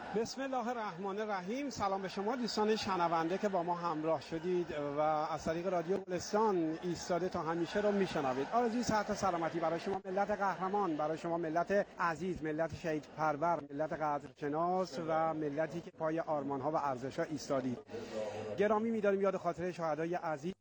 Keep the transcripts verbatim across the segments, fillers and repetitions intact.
بسم الله الرحمن الرحیم. سلام به شما دوستان شنونده که با ما همراه شدید و از طریق رادیو گلستان ایستاده تا همیشه رو میشنوید. آرزوی صحت و سلامتی برای شما ملت قهرمان، برای شما ملت عزیز، ملت شهید پرور، ملت قدرشناس و ملتی که پای آرمان ها و ارزش ها ایستادید. گرامی می‌داریم یاد خاطره شهدای عزیز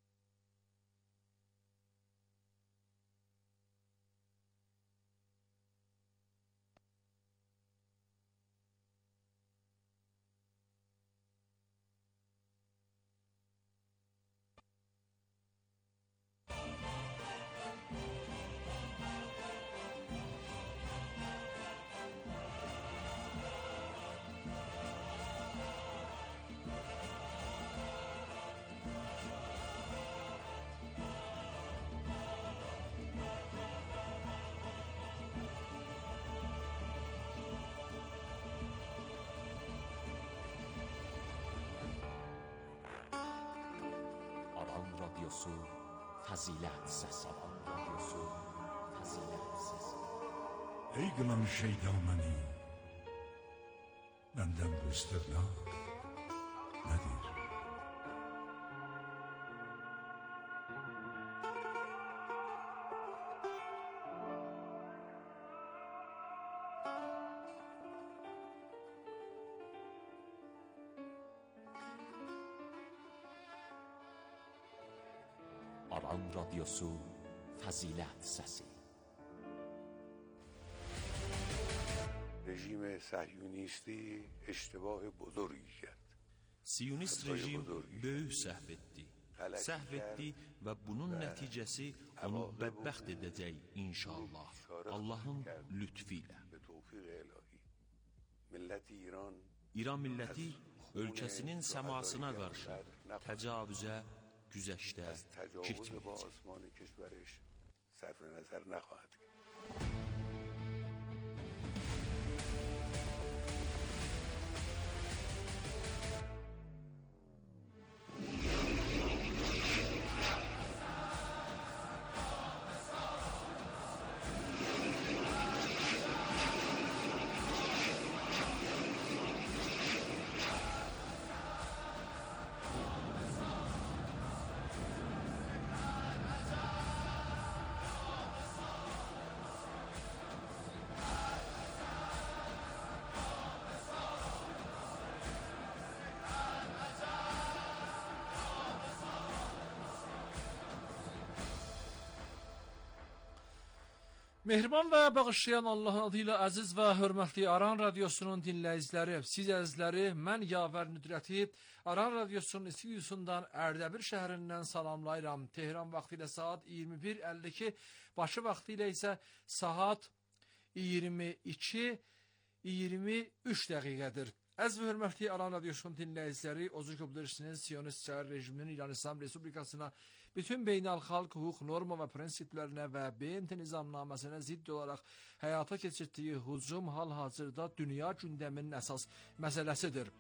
Aran Radyosu Fazilet Sesi. Aran Radyosu Fazilet Sesi. ای گلم شیدامنی بندم رو استقلال ندیر. Aran Radyosu Fazilet Sesi. رژیم صهیونیستی اشتباه بزرگی کرد. Siyonist rejim böyük səhv etdi. Səhv etdi və bunun nəticəsi onu bədbəxt edəcək inşallah. Allahın lütfi ilə. İran milləti ölkəsinin səmasına qarşı təcavüzə, güzəşdə getməyəcək. Mehriban və bağışlayan Allahın adıyla əziz və hörmətli Aran Radyosunun dinləyiciləri, siz əzizləri mən Yavər Nüdrəti Aran Radyosunun istüdyosundan Ərdəbil şəhərindən salamlayıram. Tehran vaxtı ilə saat iyirmi bir əlli iki, Bakı vaxtı ilə isə saat iyirmi iki iyirmi üç dəqiqədir. Əziz və hörmətli Aran Radyosunun dinləyiciləri, özür bilirsiniz, Siyonist şəhər rejiminin İran İslam Respublikasına bütün beynəlxalq hüquq norma və prinsiplərinə və B M T nizamnaməsinə zidd olaraq həyata keçirdiyi hücum hal-hazırda dünya gündəminin əsas məsələsidir.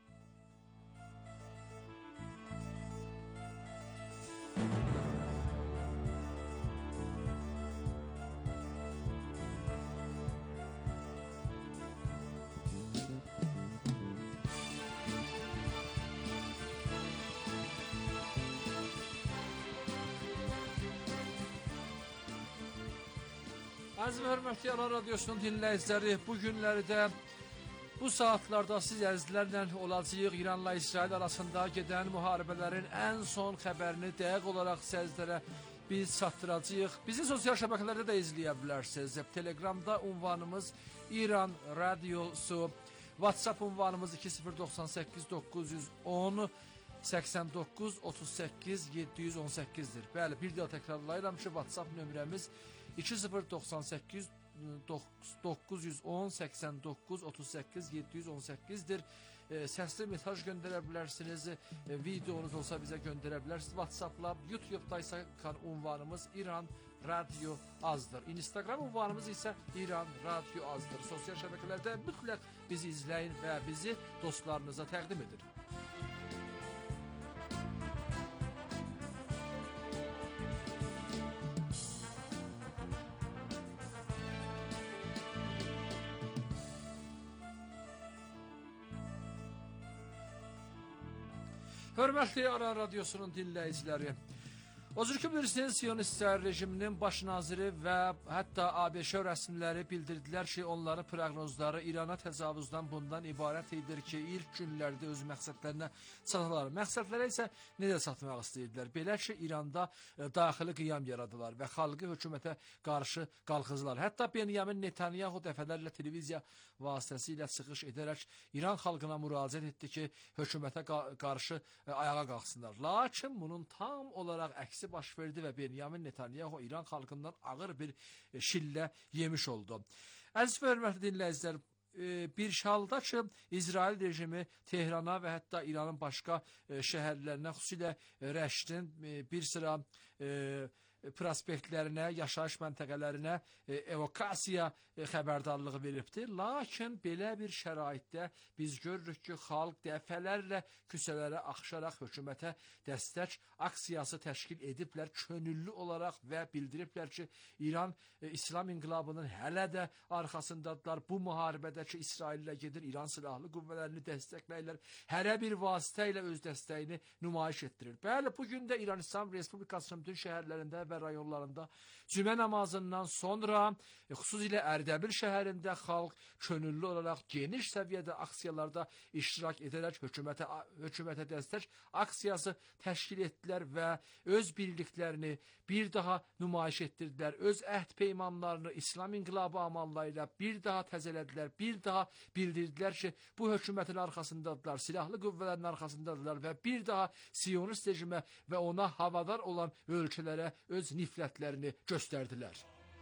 Əziz və hörmətli Aran Radyosunun dinləyiciləri, bu günlərdə, bu saatlarda siz əzizlərlə olacağıq. İranla İsrail arasında gedən müharibələrin ən son xəbərini dəqiq olaraq sizlərə biz çatdıracağıq. Bizi sosial şəbəkələrdə də izləyə bilərsiniz. Telegramda ünvanımız İran Radyosu, WhatsApp ünvanımız iki sıfır doxsan səkkiz doqquz yüz on səksən doqquz otuz səkkiz yeddi yüz on səkkizdir. Bəli, bir daha təkrarlayıram ki, WhatsApp nömrəmiz iki sıfır doxsan səkkiz doqquz yüz on səksən doqquz otuz səkkiz yeddi yüz on səkkizdir. E, səsli mesaj göndərə bilərsiniz, e, videonuz olsa bizə göndərə bilərsiniz WhatsApp-la. YouTube-da isə ünvanımız İran Radyo azdır. Instagram ünvanımız isə İran Radyo azdır. Sosial şəbəkələrdə mütləq bizi izləyin və bizi dostlarınıza təqdim edin. Hörmətli Aran Radiosunun dinləyiciləri, o cür ki bilirsiniz, Siyonistlər rejiminin baş naziri və hətta ABŞ rəsmiləri bildirdilər ki, onların proqnozları İrana təcavüzdən bundan ibarət edir ki, ilk günlərdə öz məqsədlərinə çatırlar. Məqsədlərə isə necə çatmaq istəyirdilər? Belə ki, İranda e, daxili qiyam yaradılar və xalqı hökumətə qarşı qalxızlar. Hətta Benyamin Netanyahu dəfələrlə televiziya vasitəsilə çıxış edərək İran xalqına müraciət etdi ki, hökumətə qarşı e, ayağa qalxsınlar. Lakin bunun tam olaraq əksi baş verdi və Benyamin Netanyahu İran xalqından ağır bir e, şillə yemiş oldu. Əziz və hörmətli dinləyicilər, e, bir halda ki, İsrail rejimi Tehrana və hətta İranın başqa e, şəhərlərinə, xüsusilə e, Rəşdin e, bir sıra e, prospektlərinə, yaşayış məntəqələrinə e, evokasiya e, xəbərdarlığı veribdir. Lakin belə bir şəraitdə biz görürük ki, xalq dəfələrlə küçələrə axışaraq hökumətə dəstək aksiyası təşkil ediblər, könüllü olaraq və bildiriblər ki, İran e, İslam inqilabının hələ də arxasındadılar. Bu müharibədə ki, İsraillə gedir, İran silahlı qüvvələrini dəstəkləyirlər, hərə bir vasitə ilə öz dəstəyini nümayiş etdirir. Bəli, bugün də İran İslam Respublikasının bütün şəhərlərində və rayonlarında cümə namazından sonra e, xüsusilə Ərdəbil şəhərində xalq könüllü olaraq geniş səviyyədə aksiyalarda iştirak edərək hökumətə, hökumətə dəstək aksiyası təşkil etdilər və öz birliklərini bir daha nümayiş etdirdilər. Öz əhd peymanlarını İslam inqilabı amallarıyla bir daha təzələdilər, bir daha bildirdilər ki, bu hökumətin arxasındadılar, silahlı qüvvələrin arxasındadılar və bir daha Siyonist rejimə və ona havadar olan ölkələrə öz nifrətlərini göstərdilər.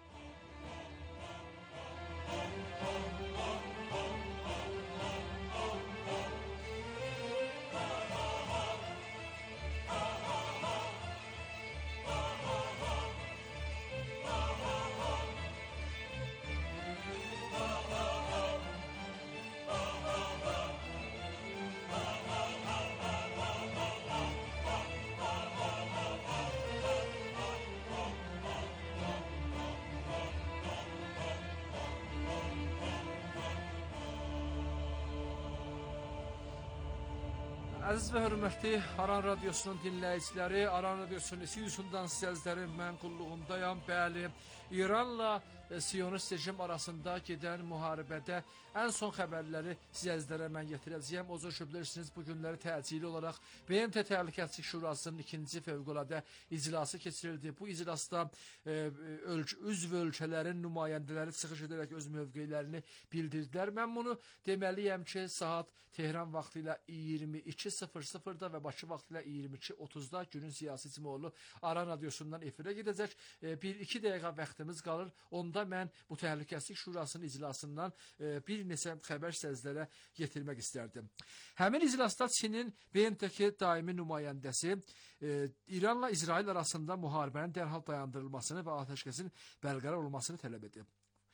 Əziz və hörmətli Aran Radiosunun dinləyiciləri, Aran Radiosunun istüdyosundan sizlərin mən qulluğundayam. Bəli, İranla Siyonist rejim arasında gedən müharibədə ən son xəbərləri sizlərə mən getirəcəyəm. O cür bilirsiniz, bu günləri təcili olaraq B M T Təhlükəsizlik Şurasının ikinci fövqəladə iclası keçirildi. Bu iclasda e, ölk üzv ölkələrin nümayəndələri çıxış edərək öz mövqelərini bildirdilər. Mən bunu deməliyəm ki, saat Tehran vaxtı ilə iyirmi iki sıfır sıfırda və Bakı vaxtı ilə iyirmi iki otuzda günün siyasi cimoğlu Aran Radiosundan efirə gedəcək. E, bir iki dəqiqə vaxtımız qalır. Onda mən bu Təhlükəsizlik Şurasının iclasından e, bir neçə xəbər sizlərə getirmək istərdim. Həmin iclasda Çinin B M T-ki daimi nümayəndəsi e, İranla İsrail arasında müharibənin dərhal dayandırılmasını və atəşkəsin bərqərar olmasını tələb edib.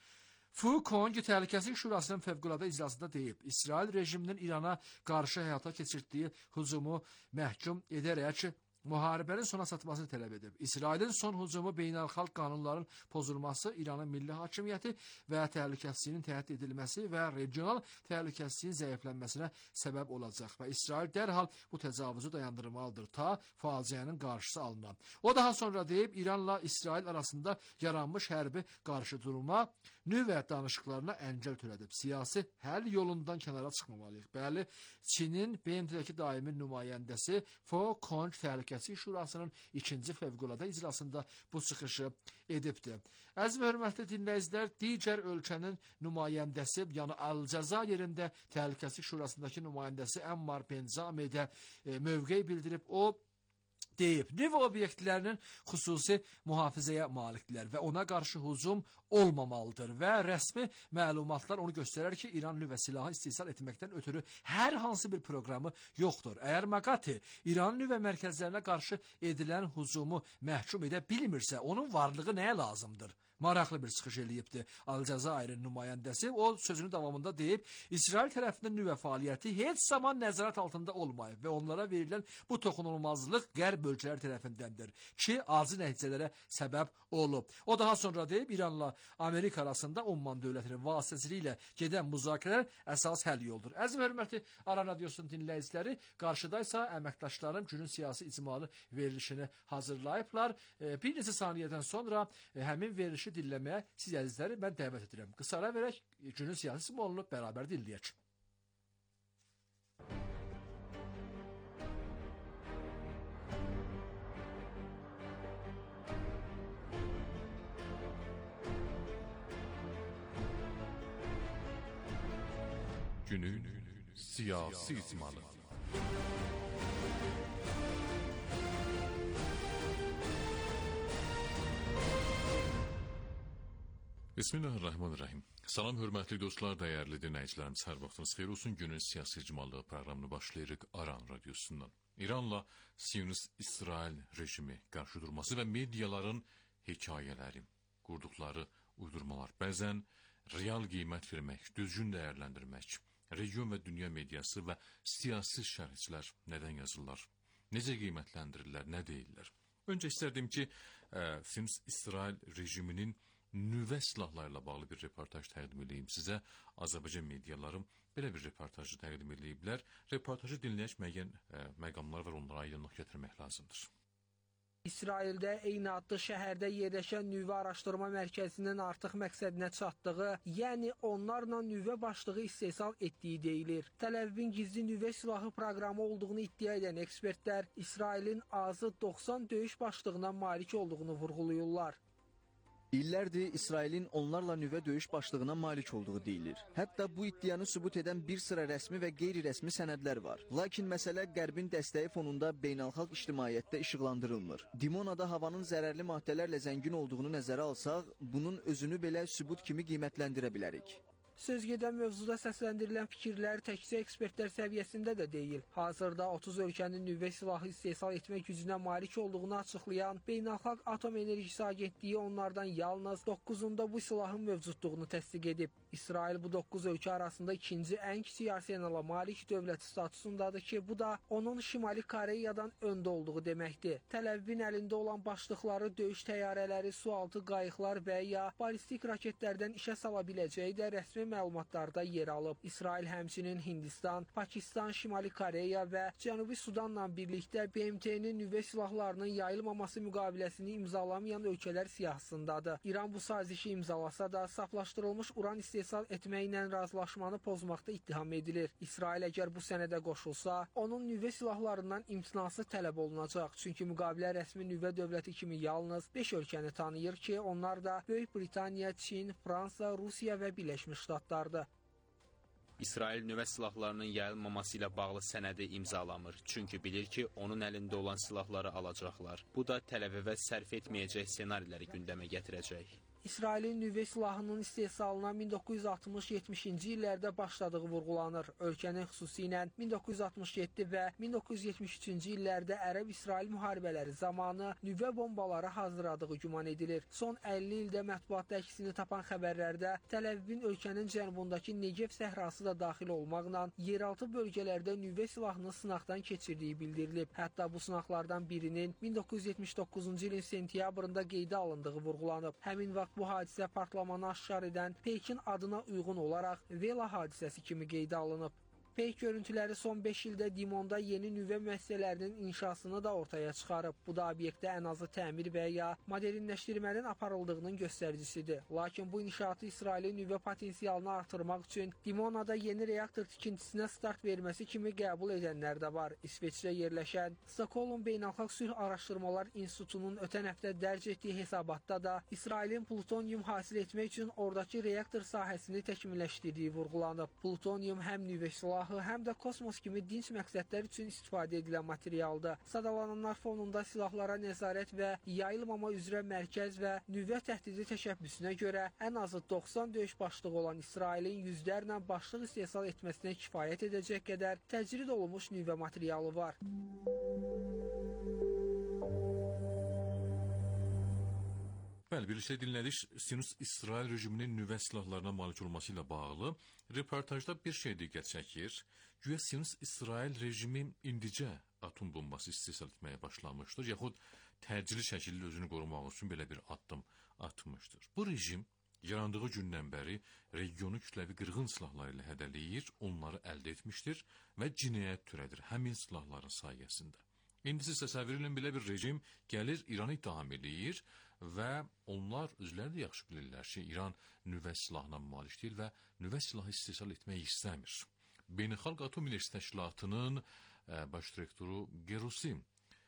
Fu Kong Təhlükəsizlik Şurasının fövqəladə iclasında deyib, İsrail rejiminin İrana qarşı həyata keçirdiyi hücumu məhkum edərək müharibənin sona çatmasını tələb edib. İsrailin son hücumu beynəlxalq qanunların pozulması, İranın milli hakimiyyəti və təhlükəsizliyinin təhdid edilməsi və regional təhlükəsizliyin zəiflənməsinə səbəb olacaq və İsrail dərhal bu təcavüzü dayandırmalıdır ta faciənin qarşısı alınan. O daha sonra deyib, İranla İsrail arasında yaranmış hərbi qarşıdurma nüvə danışıqlarına əngəl törədib. Siyasi həll yolundan kənara çıxmamalıyıq. Bəli, Çinin B M T-dəki daimi nümayəndəsi Fu Kong Təhlükəsizlik Şurasının ikinci fövqəladə iclasında bu çıxışı edibdir. Əziz və hörmətli dinləyicilər, digər ölkənin nümayəndəsi, yəni Əl-Cəzairində Təhlükəsizlik Şurasındakı nümayəndəsi Əmmar Benzami də e, mövqe bildirib. O deyib, nüvə obyektlərinin xüsusi mühafizəyə malikdirlər və ona qarşı hücum olmamalıdır və rəsmi məlumatlar onu göstərir ki, İran nüvə silahı istehsal etməkdən ötürü hər hansı bir proqramı yoxdur. Əgər Maqati İran nüvə mərkəzlərinə qarşı edilən hücumu məhkum edə bilmirsə, onun varlığı nəyə lazımdır? maraqlı bir çıxış eləyibdi. Al-Cəzairin nümayəndəsi o sözünün davamında deyib, İsrail tərəfindən nüvə fəaliyyəti heç zaman nəzarət altında olmayıb və onlara verilən bu toxunulmazlıq qərb ölkələri tərəfindəndir ki, acı nəticələrə səbəb olub. O daha sonra deyib, İranla Amerika arasında Umman dövlətinin vasitəsilə ilə gedən müzakirələr əsas həll yoldur. Əziz və hörmətli Aran Radiosunun dinləyiciləri, qarşıda isə əməkdaşlarım günün siyasi icmalı verilişini hazırlayıblar. Bir neçə saniyədən sonra həmin verilişi dinləməyə siz əzizləri mən dəvət edirəm. Qısa ara verək, günün siyasi icmalını bərabər dinləyək. Günün siyasi icmalı. Bismillahirrahmanirrahim. Salam hörmətli dostlar, dəyərli dinləyicilərimiz, hər vaxtınız xeyir olsun. Günün siyasi icmalı proqramını başlayırıq Aran Radiosundan. İranla Siyonist İsrail rejimi qarşıdurması və mediaların hekayələri, qurduqları uydurmalar, bəzən real qiymət vermək, düzgün dəyərləndirmək, region və dünya mediası və siyasi şərhçilər nədən yazırlar, necə qiymətləndirirlər, nə deyirlər. Öncə istərdim ki, Siyonist İsrail rejiminin nüvə silahlarıyla bağlı bir reportaj təqdim edeyim sizə. Azərbaycan medialarım belə bir reportajı təqdim ediblər. Reportajı dinləyək, müəyyən məqamlar var, onlara aydınlıq gətirmək lazımdır. İsraildə eyni adlı şəhərdə yerləşən nüvə araşdırma mərkəzinin artıq məqsədinə çatdığı, yəni onlarla nüvə başlığı istehsal etdiyi deyilir. Təl-Əvivin gizli nüvə silahı proqramı olduğunu iddia edən ekspertlər İsrailin azı doxsan döyüş başlığına malik olduğunu vurğulayırlar. İllərdir İsrailin onlarla nüvə döyüş başlığına malik olduğu deyilir. Hətta bu iddianı sübut edən bir sıra rəsmi və qeyri-rəsmi sənədlər var. Lakin məsələ Qərbin dəstəyi fonunda beynəlxalq ictimaiyyətdə işıqlandırılmır. Dimonada havanın zərərli maddələrlə zəngin olduğunu nəzərə alsaq, bunun özünü belə sübut kimi qiymətləndirə bilərik. Sözgedən mövzuda səsləndirilən fikirlər təkcə ekspertlər səviyyəsində də deyil. Hazırda otuz ölkənin nüvə silahı istehsal etmək gücünə malik olduğunu açıqlayan Beynəlxalq Atom Enerjisi Agentliyi onlardan yalnız doqquzunda bu silahın mövcudluğunu təsdiq edib. İsrail bu doqquz ölkə arasında ikinci ən kiçik arsenala malik dövlət statusundadır ki, bu da onun Şimali Koreyadan öndə olduğu deməkdir. Təl-Əvivin əlində olan başlıqları döyüş təyyarələri, sualtı qayıqlar və ya ballistik raketlərdən işə sala biləcəyi də rəsmi məlumatlarda yer alıb. İsrail həmçinin Hindistan, Pakistan, Şimali Koreya və Cənubi Sudanla birlikdə B M T-nin nüvə silahlarının yayılmaması müqaviləsini imzalamayan ölkələr siyahısındadır. İran bu sazişi imzalasa da saflaşdırılmış uran istehsal etməklə razılaşmanı pozmaqda ittiham edilir. İsrail əgər bu sənədə qoşulsa, onun nüvə silahlarından imtinası tələb olunacaq. Çünki müqavilə rəsmi nüvə dövləti kimi yalnız beş ölkəni tanıyır ki, onlar da Böyük Britaniya, Çin, Fransa, Rusiya və Birləşmiş Ştatlardır. İsrail nüvə silahlarının yayılmaması ilə bağlı sənədi imzalamır. Çünki bilir ki, onun əlində olan silahları alacaqlar. Bu da Təl-Əvivə sərf etməyəcək ssenariləri gündəmə gətirəcək. İsrailin nüvə silahının istehsalına min doqquz yüz altmış yetmişinci illərdə başladığı vurğulanır. Ölkənin xüsusilə min doqquz yüz altmış yeddi və min doqquz yüz yetmiş üçüncü illərdə Ərəb-İsrail müharibələri zamanı nüvə bombaları hazırladığı güman edilir. Son əlli ildə mətbuatda əksini tapan xəbərlərdə Təl-Əvivin ölkənin cənubundakı Negev səhrası da daxil olmaqla yeraltı bölgələrdə nüvə silahını sınaqdan keçirdiyi bildirilib. Hətta bu sınaqlardan birinin min doqquz yüz yetmiş doqquzuncu ilin sentyabrında qeydə alındığı vurğulanıb. Həmin vaxt bu hadisə partlamanı aşkar edən Peykin adına uyğun olaraq Vela hadisəsi kimi qeydə alınıb. Peyk görüntüləri son beş ildə Dimonda yeni nüvə müəssisələrinin inşasını da ortaya çıxarıb. Bu da obyektdə ən azı təmir və ya modernləşdirmənin aparıldığının göstəricisidir. Lakin bu inşaatı İsrailin nüvə potensialını artırmaq üçün Dimonada yeni reaktor tikintisinə start verməsi kimi qəbul edənlər də var. İsveçdə yerləşən Stockholm Beynəlxalq Sülh Araşdırmalar İnstitutunun ötən həftə dərc etdiyi hesabatda da İsrailin plutonium hasil etmək üçün oradakı reaktor sahəsini təkmilləşdirdiyi vurğulanıb. Plutonium həm nüvə silahı, həm də kosmos kimi dinc məqsədlər üçün istifadə edilən materialdır. Sadalananlar fonunda silahlara nəzarət və yayılmama üzrə mərkəz və nüvə təhdidi təşəbbüsünə görə ən azı doxsan döyüş başlığı olan İsrailin yüzlərlə başlıq istehsal etməsinə kifayət edəcək qədər təcrid olunmuş nüvə materialı var. Bəli, birlikdə dinlədik. Siyonist İsrail rejiminin nüvə silahlarına malik olması ilə bağlı reportajda bir şey diqqət çəkir. Güya Siyonist İsrail rejimi indicə atom bombası istehsal etməyə başlamışdır, yaxud təcili şəkildə özünü qorumaq üçün belə bir addım atmışdır. Bu rejim yarandığı gündən bəri regionu kütləvi qırğın silahları ilə hədələyir, onları əldə etmişdir və cinayət törədir həmin silahların sayəsində. İndi siz təsəvvür edin, belə bir rejim gəlir, İranı ittiham eləyir və onlar özləri də yaxşı bilirlər ki, İran nüvə silahına malik deyil və nüvə silahı istehsal etmək istəmir. Beynəlxalq Atom Enerjisi Təşkilatının baş direktoru Gerusim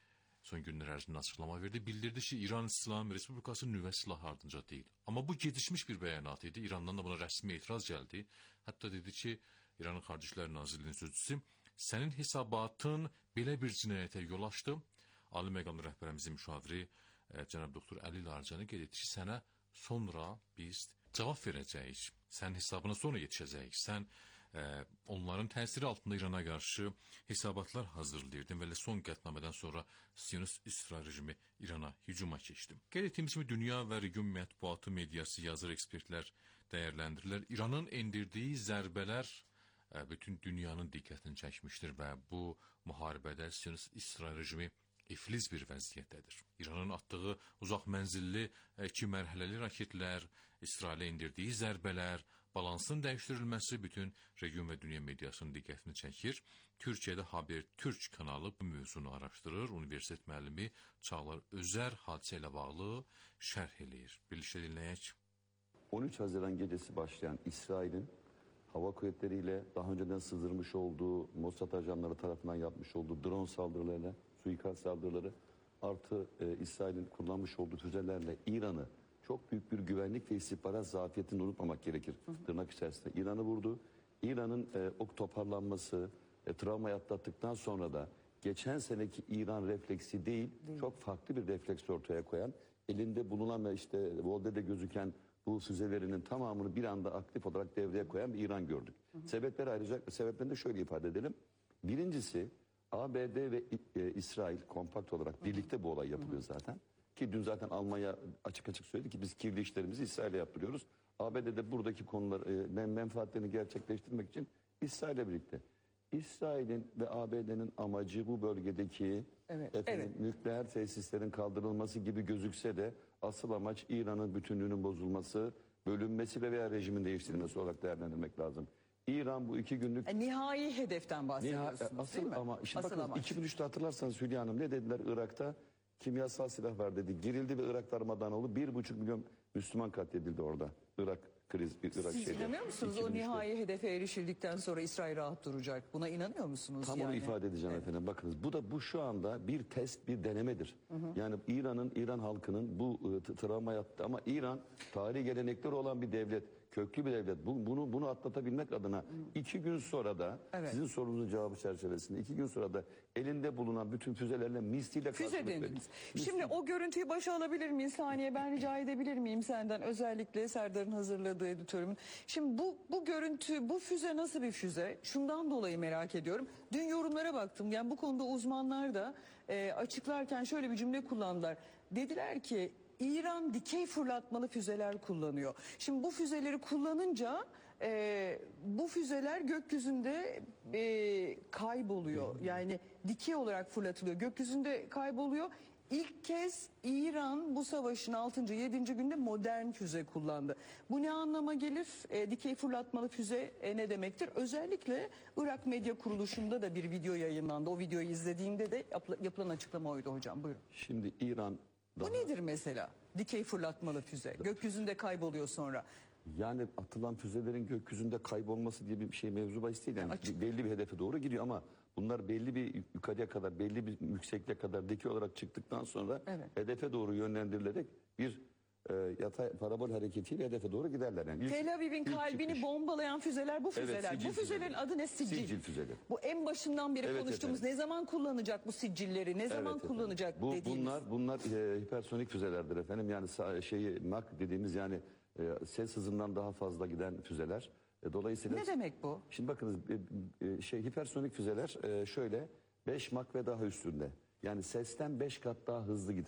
son günlər ərzində açıqlama verdi. Bildirdi ki, İran İslam Respublikası nüvə silahı ardınca deyil. Amma bu gedişmiş bir bəyanat idi. İrandan da buna rəsmi etiraz gəldi. Hətta dedi ki, İranın Xarici İşlər Nazirliyinin sözçüsü, sənin hesabatın belə bir cinayətə yol açdı. Ali məqamlı rəhbərimizin müşaviri cənab doktor Əli Larcani qeyd etdi ki, sənə sonra biz cavab verəcəyik. Sənin hesabına sonra yetişəcəyik. Sən e, onların təsiri altında İrana qarşı hesabatlar hazırlayırdın və son qətnamədən sonra Siyonist İsrail rejimi İrana hücuma keçdi. Qeyd etdiyimiz kimi dünya və region mətbuatı, mediası, yazır, ekspertlər dəyərləndirirlər. İranın endirdiyi zərbələr bütün dünyanın diqqətini çəkmişdir və bu müharibədə Siyonist İsrail rejimi iflic bir vəziyyətdədir. İranın atdığı uzaq mənzilli iki mərhələli raketlər, İsrailə endirdiyi zərbələr, balansın dəyişdirilməsi bütün region və dünya mediasının diqqətini çəkir. Türkiyədə Haber Türk kanalı bu mövzunu araşdırır. Universitet müəllimi Çağlar Özər hadisə ilə bağlı şərh eləyir. Birlikdə dinləyək. on üç Haziran gecesi başlayan İsrail'in hava kuvvetleriyle daha önceden sızdırmış olduğu, Mossad ajanları tarafından yapmış olduğu drone saldırılarıyla, suikast saldırıları artı e, İsrail'in kullanmış olduğu füzelerle İran'ı çok büyük bir güvenlik ve istihbarat zafiyetini unutmamak gerekir. Hı hı. Tırnak içerisinde İran'ı vurdu. İran'ın e, o toparlanması, e, travmayı atlattıktan sonra da geçen seneki İran refleksi değil, değil, çok farklı bir refleks ortaya koyan, elinde bulunan ve işte Volde'de gözüken bu füzelerinin tamamını bir anda aktif olarak devreye koyan bir İran gördük. Hı hı. Sebepleri ayrıca, sebeplerini de şöyle ifade edelim. Birincisi A B D ve e, İsrail kompakt olarak birlikte bu olay yapılıyor zaten. Ki dün zaten Almanya açık açık söyledi ki biz kirli işlerimizi İsrail'e yaptırıyoruz. A B D'de buradaki konular e, men menfaatlerini gerçekleştirmek için İsrail'le birlikte. İsrail'in ve A B D'nin amacı bu bölgedeki evet, efendim, evet. nükleer tesislerin kaldırılması gibi gözükse de asıl amaç İran'ın bütünlüğünün bozulması, bölünmesi ve veya rejimin değiştirilmesi olarak değerlendirmek lazım. İran bu iki günlük... E, nihai hedeften bahsediyorsunuz Niha, asıl, değil mi? Ama şimdi asıl bakın amaç. iki bin üçte hatırlarsanız Hülya Hanım ne dediler Irak'ta? Kimyasal silah var dedi. Girildi ve Irak darmadağın oldu. Bir buçuk milyon Müslüman katledildi orada. Irak kriz, bir Irak Siz şeyde. inanıyor musunuz o nihai hedefe erişildikten sonra İsrail rahat duracak? Buna inanıyor musunuz? Tam yani? onu ifade edeceğim evet. efendim. Bakınız bu da bu şu anda bir test, bir denemedir. Hı hı. Yani İran'ın, İran halkının bu e, travma yaptı ama İran tarihi gelenekleri olan bir devlet. Köklü bir devlet. Bu, bunu bunu atlatabilmek adına Hı. iki gün sonra da evet. sizin sorunuzun cevabı çerçevesinde iki gün sonra da elinde bulunan bütün füzelerle misliyle Füze dediniz. Şimdi o görüntüyü başa alabilir miyiz? Saniye ben rica edebilir miyim senden? Özellikle Serdar'ın hazırladığı editörümün. Şimdi bu bu görüntü, bu füze nasıl bir füze? Şundan dolayı merak ediyorum. Dün yorumlara baktım. Yani bu konuda uzmanlar da e, açıklarken şöyle bir cümle kullandılar. Dediler ki İran dikey fırlatmalı füzeler kullanıyor. Şimdi bu füzeleri kullanınca e, bu füzeler gökyüzünde e, kayboluyor. Yani dikey olarak fırlatılıyor. Gökyüzünde kayboluyor. İlk kez İran bu savaşın altıncı yedinci günde modern füze kullandı. Bu ne anlama gelir? E, dikey fırlatmalı füze e, ne demektir? Özellikle Irak Medya Kuruluşu'nda da bir video yayınlandı. O videoyu izlediğimde de yapılan açıklama oydu hocam. Buyurun. Şimdi İran... Bu nedir mesela? Dikey fırlatmalı füze. Gökyüzünde kayboluyor sonra. Yani atılan füzelerin gökyüzünde kaybolması diye bir şey mevzu bahis değil. Yani Açık. belli bir hedefe doğru gidiyor ama bunlar belli bir yukarıya kadar, belli bir yüksekliğe kadar dikey olarak çıktıktan sonra evet. hedefe doğru yönlendirilerek bir e, yatay parabol hareketiyle hedefe doğru giderler. Yani ilk, Tel Aviv'in kalbini çıkış. bombalayan füzeler bu füzeler. Evet, bu füzelerin adı ne? Sicil. Sicil füzeleri. Bu en başından beri evet, konuştuğumuz efendim. ne zaman kullanacak bu sicilleri, ne zaman evet, kullanacak bu, dediğimiz. Bunlar bunlar e, hipersonik füzelerdir efendim. Yani şeyi Mach dediğimiz yani e, ses hızından daha fazla giden füzeler. E, dolayısıyla ne demek bu? Şimdi bakınız e, e, şey hipersonik füzeler e, şöyle beş Mach ve daha üstünde. Yani sesten beş kat daha hızlı giden.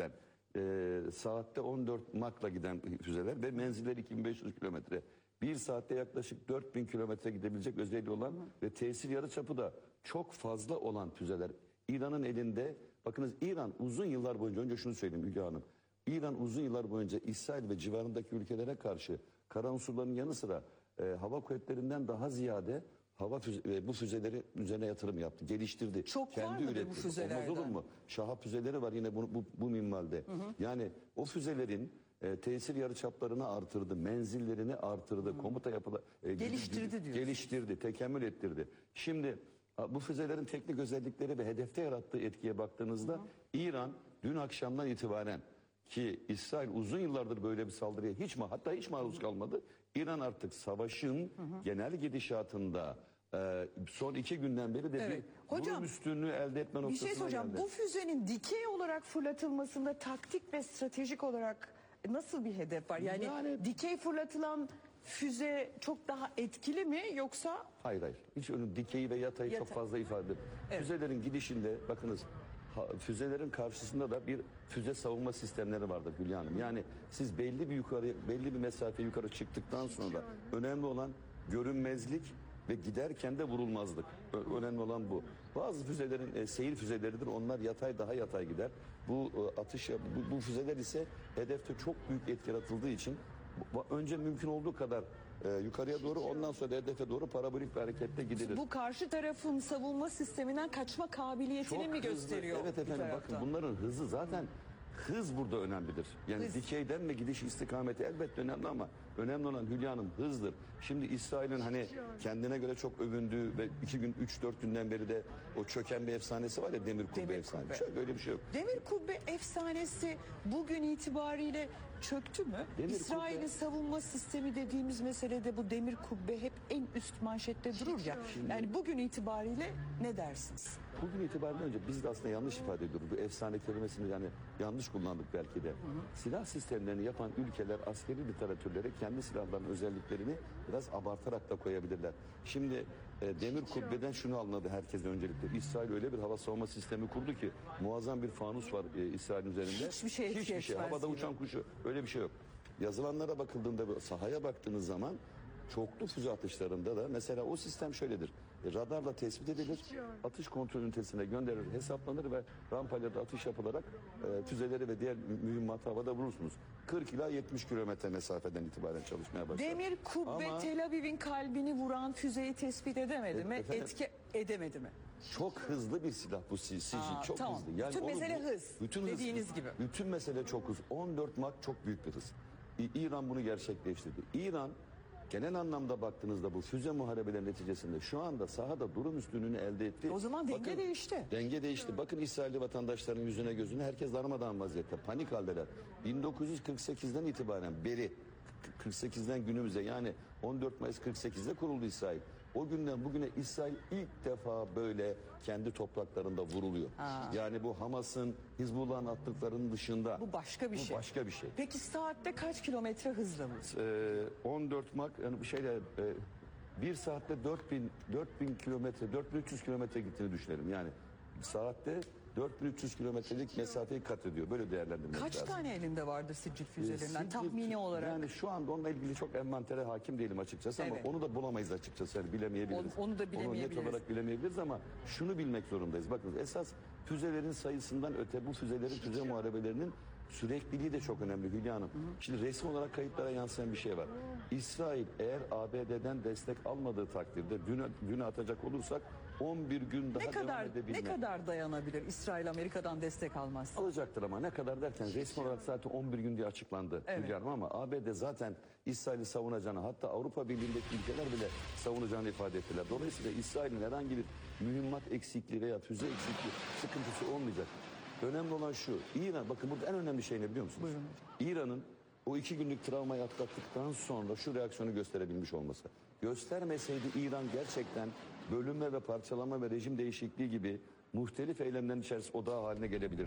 e, saatte on dört Mach'la giden füzeler ve menzilleri iki bin beş yüz kilometre. Bir saatte yaklaşık dört bin kilometre gidebilecek özelliği olan ve tesir yarıçapı da çok fazla olan füzeler. İran'ın elinde, bakınız İran uzun yıllar boyunca, önce şunu söyleyeyim Hülya Hanım. İran uzun yıllar boyunca İsrail ve civarındaki ülkelere karşı kara unsurların yanı sıra e, hava kuvvetlerinden daha ziyade hava füze, e, bu füzeleri üzerine yatırım yaptı, geliştirdi. Çok kendi var mıdır üretti. bu füzelerden? Olmaz olur mu? Şahap füzeleri var yine bu, bu, bu minvalde. Hı hı. Yani o füzelerin e, tesir yarıçaplarını artırdı, menzillerini artırdı, hı. komuta yapılı e, geliştirdi diyorsunuz. Geliştirdi, tekemmül ettirdi. Şimdi bu füzelerin teknik özellikleri ve hedefte yarattığı etkiye baktığınızda, hı hı, İran dün akşamdan itibaren, ki İsrail uzun yıllardır böyle bir saldırıya hiç ma hatta hiç maruz kalmadı. İran artık savaşın, hı hı, genel gidişatında e, son iki günden beri de evet. bir Hocam, durum üstünlüğü elde etme noktasına geldi. Bir şey soracağım. geldi. Bu füzenin dikey olarak fırlatılmasında taktik ve stratejik olarak nasıl bir hedef var? Yani, yani dikey fırlatılan füze çok daha etkili mi yoksa? Hayır hayır. Hiç onun dikeyi ve yatayı Yatay. çok fazla ifade edemiyor. Evet. Füzelerin gidişinde bakınız, ha, füzelerin karşısında da bir füze savunma sistemleri vardır Hülya Hanım. Yani siz belli bir yukarı belli bir mesafe yukarı çıktıktan sonra önemli olan görünmezlik ve giderken de vurulmazlık. Ö önemli olan bu. Bazı füzelerin e, seyir füzeleridir. Onlar yatay, daha yatay gider. Bu e, atış bu, bu füzeler ise hedefte çok büyük etki yaratıldığı için önce mümkün olduğu kadar e, yukarıya doğru, ondan sonra hedefe doğru parabolik bir harekette gidilir. Bu karşı tarafın savunma sisteminden kaçma kabiliyetini Çok mi hızlı, gösteriyor? evet efendim, bakın bunların hızı zaten, hız burada önemlidir. Yani hız. Dikeyden ve gidiş istikameti elbette önemli ama önemli olan Hülya Hanım hızdır. Şimdi İsrail'in hani kendine göre çok övündüğü ve iki gün, üç dört günden beri de o çöken bir efsanesi var ya, demir kubbe Demir efsanesi. kubbe. Şöyle böyle bir şey yok. Demir kubbe efsanesi bugün itibariyle çöktü mü? Demir İsrail'in kubbe... savunma sistemi dediğimiz meselede bu demir kubbe hep en üst manşette durur ya. Şimdi... Yani bugün itibariyle ne dersiniz? Bugün itibariyle önce biz de aslında yanlış ifade ediyoruz. Bu efsane kelimesini yani yanlış kullandık belki de. Hı hı. Silah sistemlerini yapan ülkeler askeri literatürlere kendi silahlarının özelliklerini biraz abartarak da koyabilirler. Şimdi e, demir kubbeden şunu anladı herkes öncelikle. İsrail öyle bir hava savunma sistemi kurdu ki muazzam bir fanus var e, İsrail'in üzerinde. Hiçbir şey etki Hiçbir şey. Havada gibi. Uçan kuşu, öyle bir şey yok. Yazılanlara bakıldığında, sahaya baktığınız zaman çoklu füze atışlarında da mesela o sistem şöyledir. E, radarla tespit edilir, atış kontrol ünitesine gönderilir, hesaplanır ve rampayla da atış yapılarak e, füzeleri ve diğer mühimmatı havada vurursunuz. kırk ila yetmiş kilometre mesafeden itibaren çalışmaya başlar. Demir kubbe Ama, Tel Aviv'in kalbini vuran füzeyi tespit edemedi e, mi? Efendim, etki edemedi mi? Çok hızlı bir silah bu S I G, çok tamam. hızlı. Yani bütün onu, mesele bu, hız, bütün dediğiniz hız, gibi. Bütün mesele çok hız. on dört Mach çok büyük bir hız. İran bunu gerçekleştirdi. İran genel anlamda baktığınızda bu füze muharebeleri neticesinde şu anda sahada durum üstünlüğünü elde etti. O zaman denge Bakın, değişti. Denge değişti. Bakın İsrailli vatandaşların yüzüne gözüne, herkes darmadağın vaziyette. Panik haldeler. bin dokuz yüz kırk sekizden itibaren beri, kırk sekizden günümüze, yani on dört Mayıs kırk sekizde kuruldu İsrail. O günden bugüne İsrail ilk defa böyle kendi topraklarında vuruluyor. Ha. Yani bu Hamas'ın, Hizbullah'ın attıklarının dışında. Bu başka bir bu şey. başka bir şey. Peki saatte kaç kilometre hızla mı? Ee, on dört Mach, yani bir şeyle e, bir saatte dört bin dört bin kilometre, dört bin üç yüz kilometre gittiğini düşünelim. Yani saatte dört bin üç yüz kilometrelik mesafeyi kat ediyor. Böyle değerlendirmek Kaç lazım. Kaç tane elinde vardır sicil füzelerinden Sicil, tahmini olarak? Yani şu anda onunla ilgili çok envantere hakim değilim açıkçası, evet, ama onu da bulamayız açıkçası. Yani bilemeyebiliriz. Onu, onu da bilemeyebiliriz. Onu net olarak bilemeyebiliriz ama şunu bilmek zorundayız. Bakın esas füzelerin sayısından öte bu füzelerin, füze muharebelerinin sürekliliği de çok önemli Hülya Hanım. Hı hı. Şimdi resmi olarak kayıtlara yansıyan bir şey var. İsrail eğer A B D'den destek almadığı takdirde düne, düne atacak olursak on bir gün daha ne kadar, devam edebilmek. Ne kadar dayanabilir İsrail Amerika'dan destek almaz? Alacaktır ama ne kadar derken resmi olarak zaten on bir gün diye açıklandı. Evet. Hülya Hanım, ama A B D zaten İsrail'i savunacağını, hatta Avrupa Birliği'ndeki ülkeler bile savunacağını ifade ettiler. Dolayısıyla İsrail'in herhangi bir mühimmat eksikliği veya füze eksikliği sıkıntısı olmayacak. Önemli olan şu, İran, bakın burada en önemli şey ne biliyor musunuz? İran'ın o iki günlük travmayı atlattıktan sonra şu reaksiyonu gösterebilmiş olması. Göstermeseydi İran gerçekten bölünme ve parçalama ve rejim değişikliği gibi muhtelif eylemlerin içerisinde odağı haline gelebilir.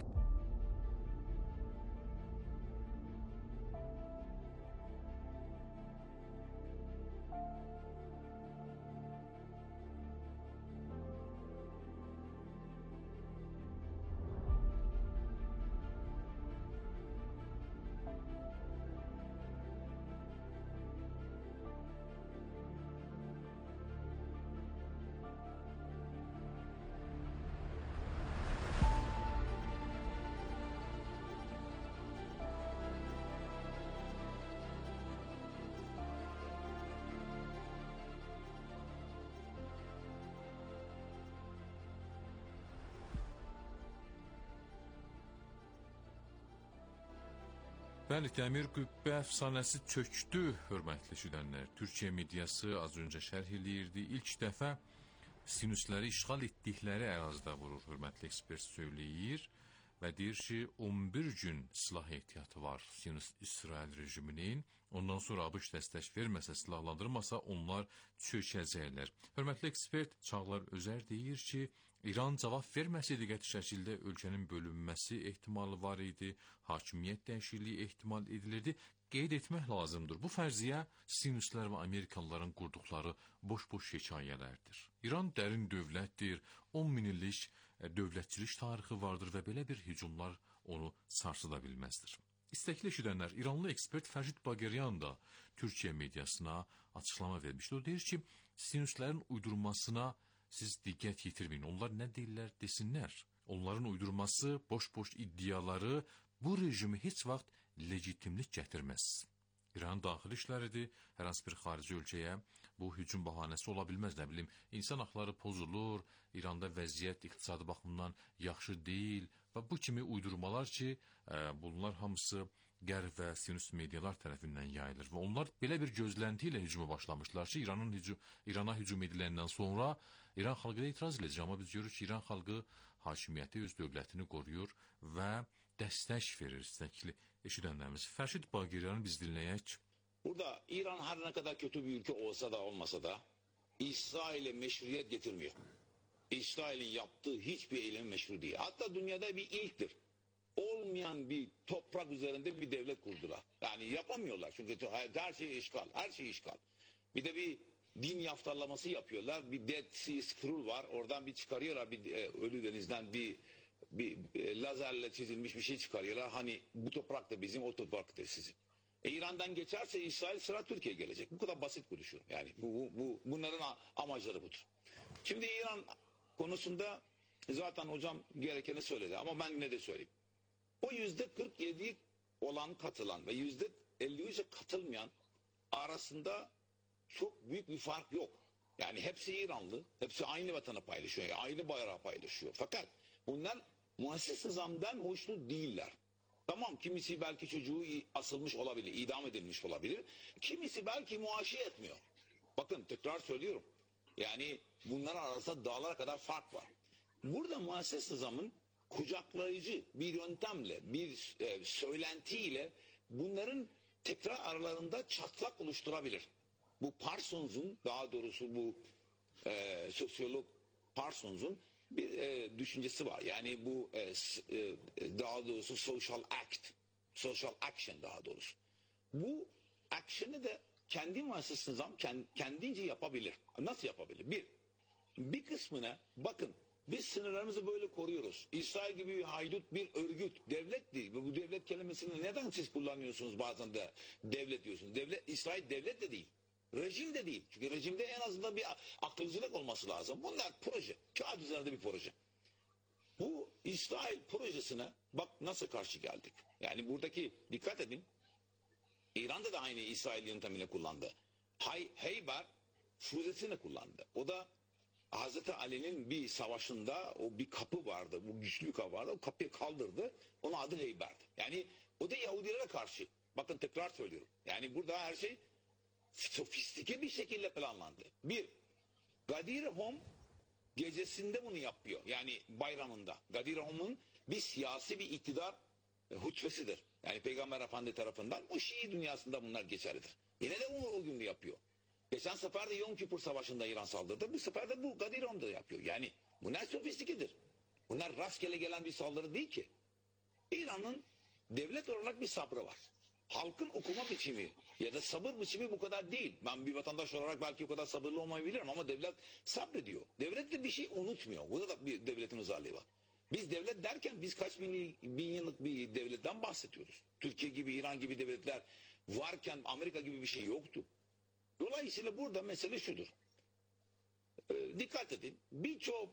Bəli, Dəmir Qübbə əfsanəsi çökdü, hörmətli eşidənlər. Türkiyə mediası az öncə şərh eləyirdi. İlk dəfə sinüsləri işğal etdikləri ərazidə vurur, hörmətli ekspert söyləyir və deyir ki, on bir gün silah ehtiyatı var Sinüs İsrail rejiminin. Ondan sonra ABŞ dəstək verməsə, silahlandırmasa onlar çökəcəklər. Hörmətli ekspert Çağlar Özər deyir ki, İran cavab verməsəydi qəti şəkildə ölkənin bölünməsi ehtimalı var idi, hakimiyyət dəyişikliyi ehtimal edilirdi. Qeyd etmək lazımdır. Bu fərziyyə sinüslər və Amerikalıların qurduqları boş-boş hekayələrdir. İran dərin dövlətdir, on min illik dövlətçilik tarixi vardır və belə bir hücumlar onu sarsıda bilməzdir. İstəkli eşidənlər, İranlı ekspert Fərcid Bagəryan da Türkiyə mediasına açıqlama vermişdir. O deyir ki, sinüslərin uydurmasına siz diqqət yetirməyin. Onlar nə deyirlər desinlər. Onların uydurması, boş-boş iddiaları bu rejimi heç vaxt legitimlik gətirməz. İran daxili işləridir, hər hansı bir xarici ölkəyə bu hücum bahanəsi ola bilməz, nə bilim, insan haqları pozulur, İranda vəziyyət iqtisadi baxımdan yaxşı deyil və bu kimi uydurmalar ki, bunlar hamısı Qərb və sinüs medialar tərəfindən yayılır və onlar belə bir gözlənti ilə hücuma başlamışlar ki, İranın hücum, İrana hücum ediləndən sonra İran xalqı da etiraz edəcək, amma biz görürük ki, İran xalqı hakimiyyəti öz dövlətini qoruyur və dəstək verir istəkli eşidənlərimiz. Fərşid Bagiryan'ı biz dinləyək. Burada İran her ne kadar kötü bir ülke olsa da olmasa da İsrail'e meşruiyet getirmiyor. İsrail'in yaptığı hiçbir eylem meşru değil. Hatta dünyada bir ilktir. Olmayan bir toprak üzerinde bir devlet kurdular. Yani yapamıyorlar çünkü her şey işgal, her şey işgal. Bir de bir din yaftarlaması yapıyorlar. Bir Dead Sea Scroll var. Oradan bir çıkarıyorlar bir e, Ölü Deniz'den bir bir e, lazerle çizilmiş bir şey çıkarıyorlar. Hani bu toprak da bizim, o toprak da sizin. E, İran'dan geçerse İsrail, sıra Türkiye gelecek. Bu kadar basit konuşuyorum. Yani bu, bu, bu bunların amacları budur. Şimdi İran konusunda zaten hocam gerekeni söyledi ama ben yine de söyleyeyim. O yüzde kırk yedi olan katılan ve yüzde elli üçe katılmayan arasında çok büyük bir fark yok. Yani hepsi İranlı, hepsi aynı vatanı paylaşıyor, aynı bayrağı paylaşıyor. Fakat bunlar muhasses nizamdan hoşnut değiller. Tamam, kimisi belki çocuğu asılmış olabilir, idam edilmiş olabilir. Kimisi belki muaşi etmiyor. Bakın tekrar söylüyorum. Yani bunlar arasında dağlara kadar fark var. Burada muhasses nizamın kucaklayıcı bir yöntemle, bir e, söylentiyle bunların tekrar aralarında çatlak oluşturabilir. Bu Parsons'un, daha doğrusu bu e, sosyolog Parsons'un bir e, düşüncesi var. Yani bu e, e, daha doğrusu social act, social action daha doğrusu. Bu action'ı da kendi muhasses nizam kendince yapabilir. Nasıl yapabilir? Bir, bir kısmına bakın, biz sınırlarımızı böyle koruyoruz. İsrail gibi bir haydut bir örgüt, devlet değil. Bu devlet kelimesini neden siz kullanıyorsunuz bazen de devlet diyorsunuz? Devlet, İsrail devlet de değil. Rejim de değil. Çünkü rejimde en azından bir akılcılık olması lazım. Bunlar proje. Kağıt üzerinde bir proje. Bu İsrail projesine bak nasıl karşı geldik. Yani buradaki dikkat edin. İran'da da aynı İsrail yöntemini kullandı. Hay, Heyber füzesini kullandı. O da Hazreti Ali'nin bir savaşında o bir kapı vardı. Bu güçlü bir kapı vardı. O kapıyı kaldırdı. Onun adı Heyber'di. Yani o da Yahudilere karşı. Bakın tekrar söylüyorum. Yani burada her şey sofistike bir şekilde planlandı. Bir, Gadir Hom gecesinde bunu yapıyor. Yani bayramında. Gadir Hom'un bir siyasi bir iktidar e, hutbesidir. Yani Peygamber Efendi tarafından bu Şii dünyasında bunlar geçerlidir. Yine de onu o gün de yapıyor. Geçen sefer de Yom Kippur Savaşı'nda İran saldırdı. Bu sefer de bu Gadir Hom'da yapıyor. Yani bunlar sofistikedir. Bunlar rastgele gelen bir saldırı değil ki. İran'ın devlet olarak bir sabrı var. Halkın okuma biçimi ya da sabır biçimi bu kadar değil. Ben bir vatandaş olarak belki o kadar sabırlı olmayabilirim ama devlet sabrediyor. Devlet de bir şey unutmuyor. Burada da bir devletin özelliği var. Biz devlet derken biz kaç bin, bin yıllık bir devletten bahsediyoruz. Türkiye gibi, İran gibi devletler varken Amerika gibi bir şey yoktu. Dolayısıyla burada mesele şudur. Ee, dikkat edin. Birçok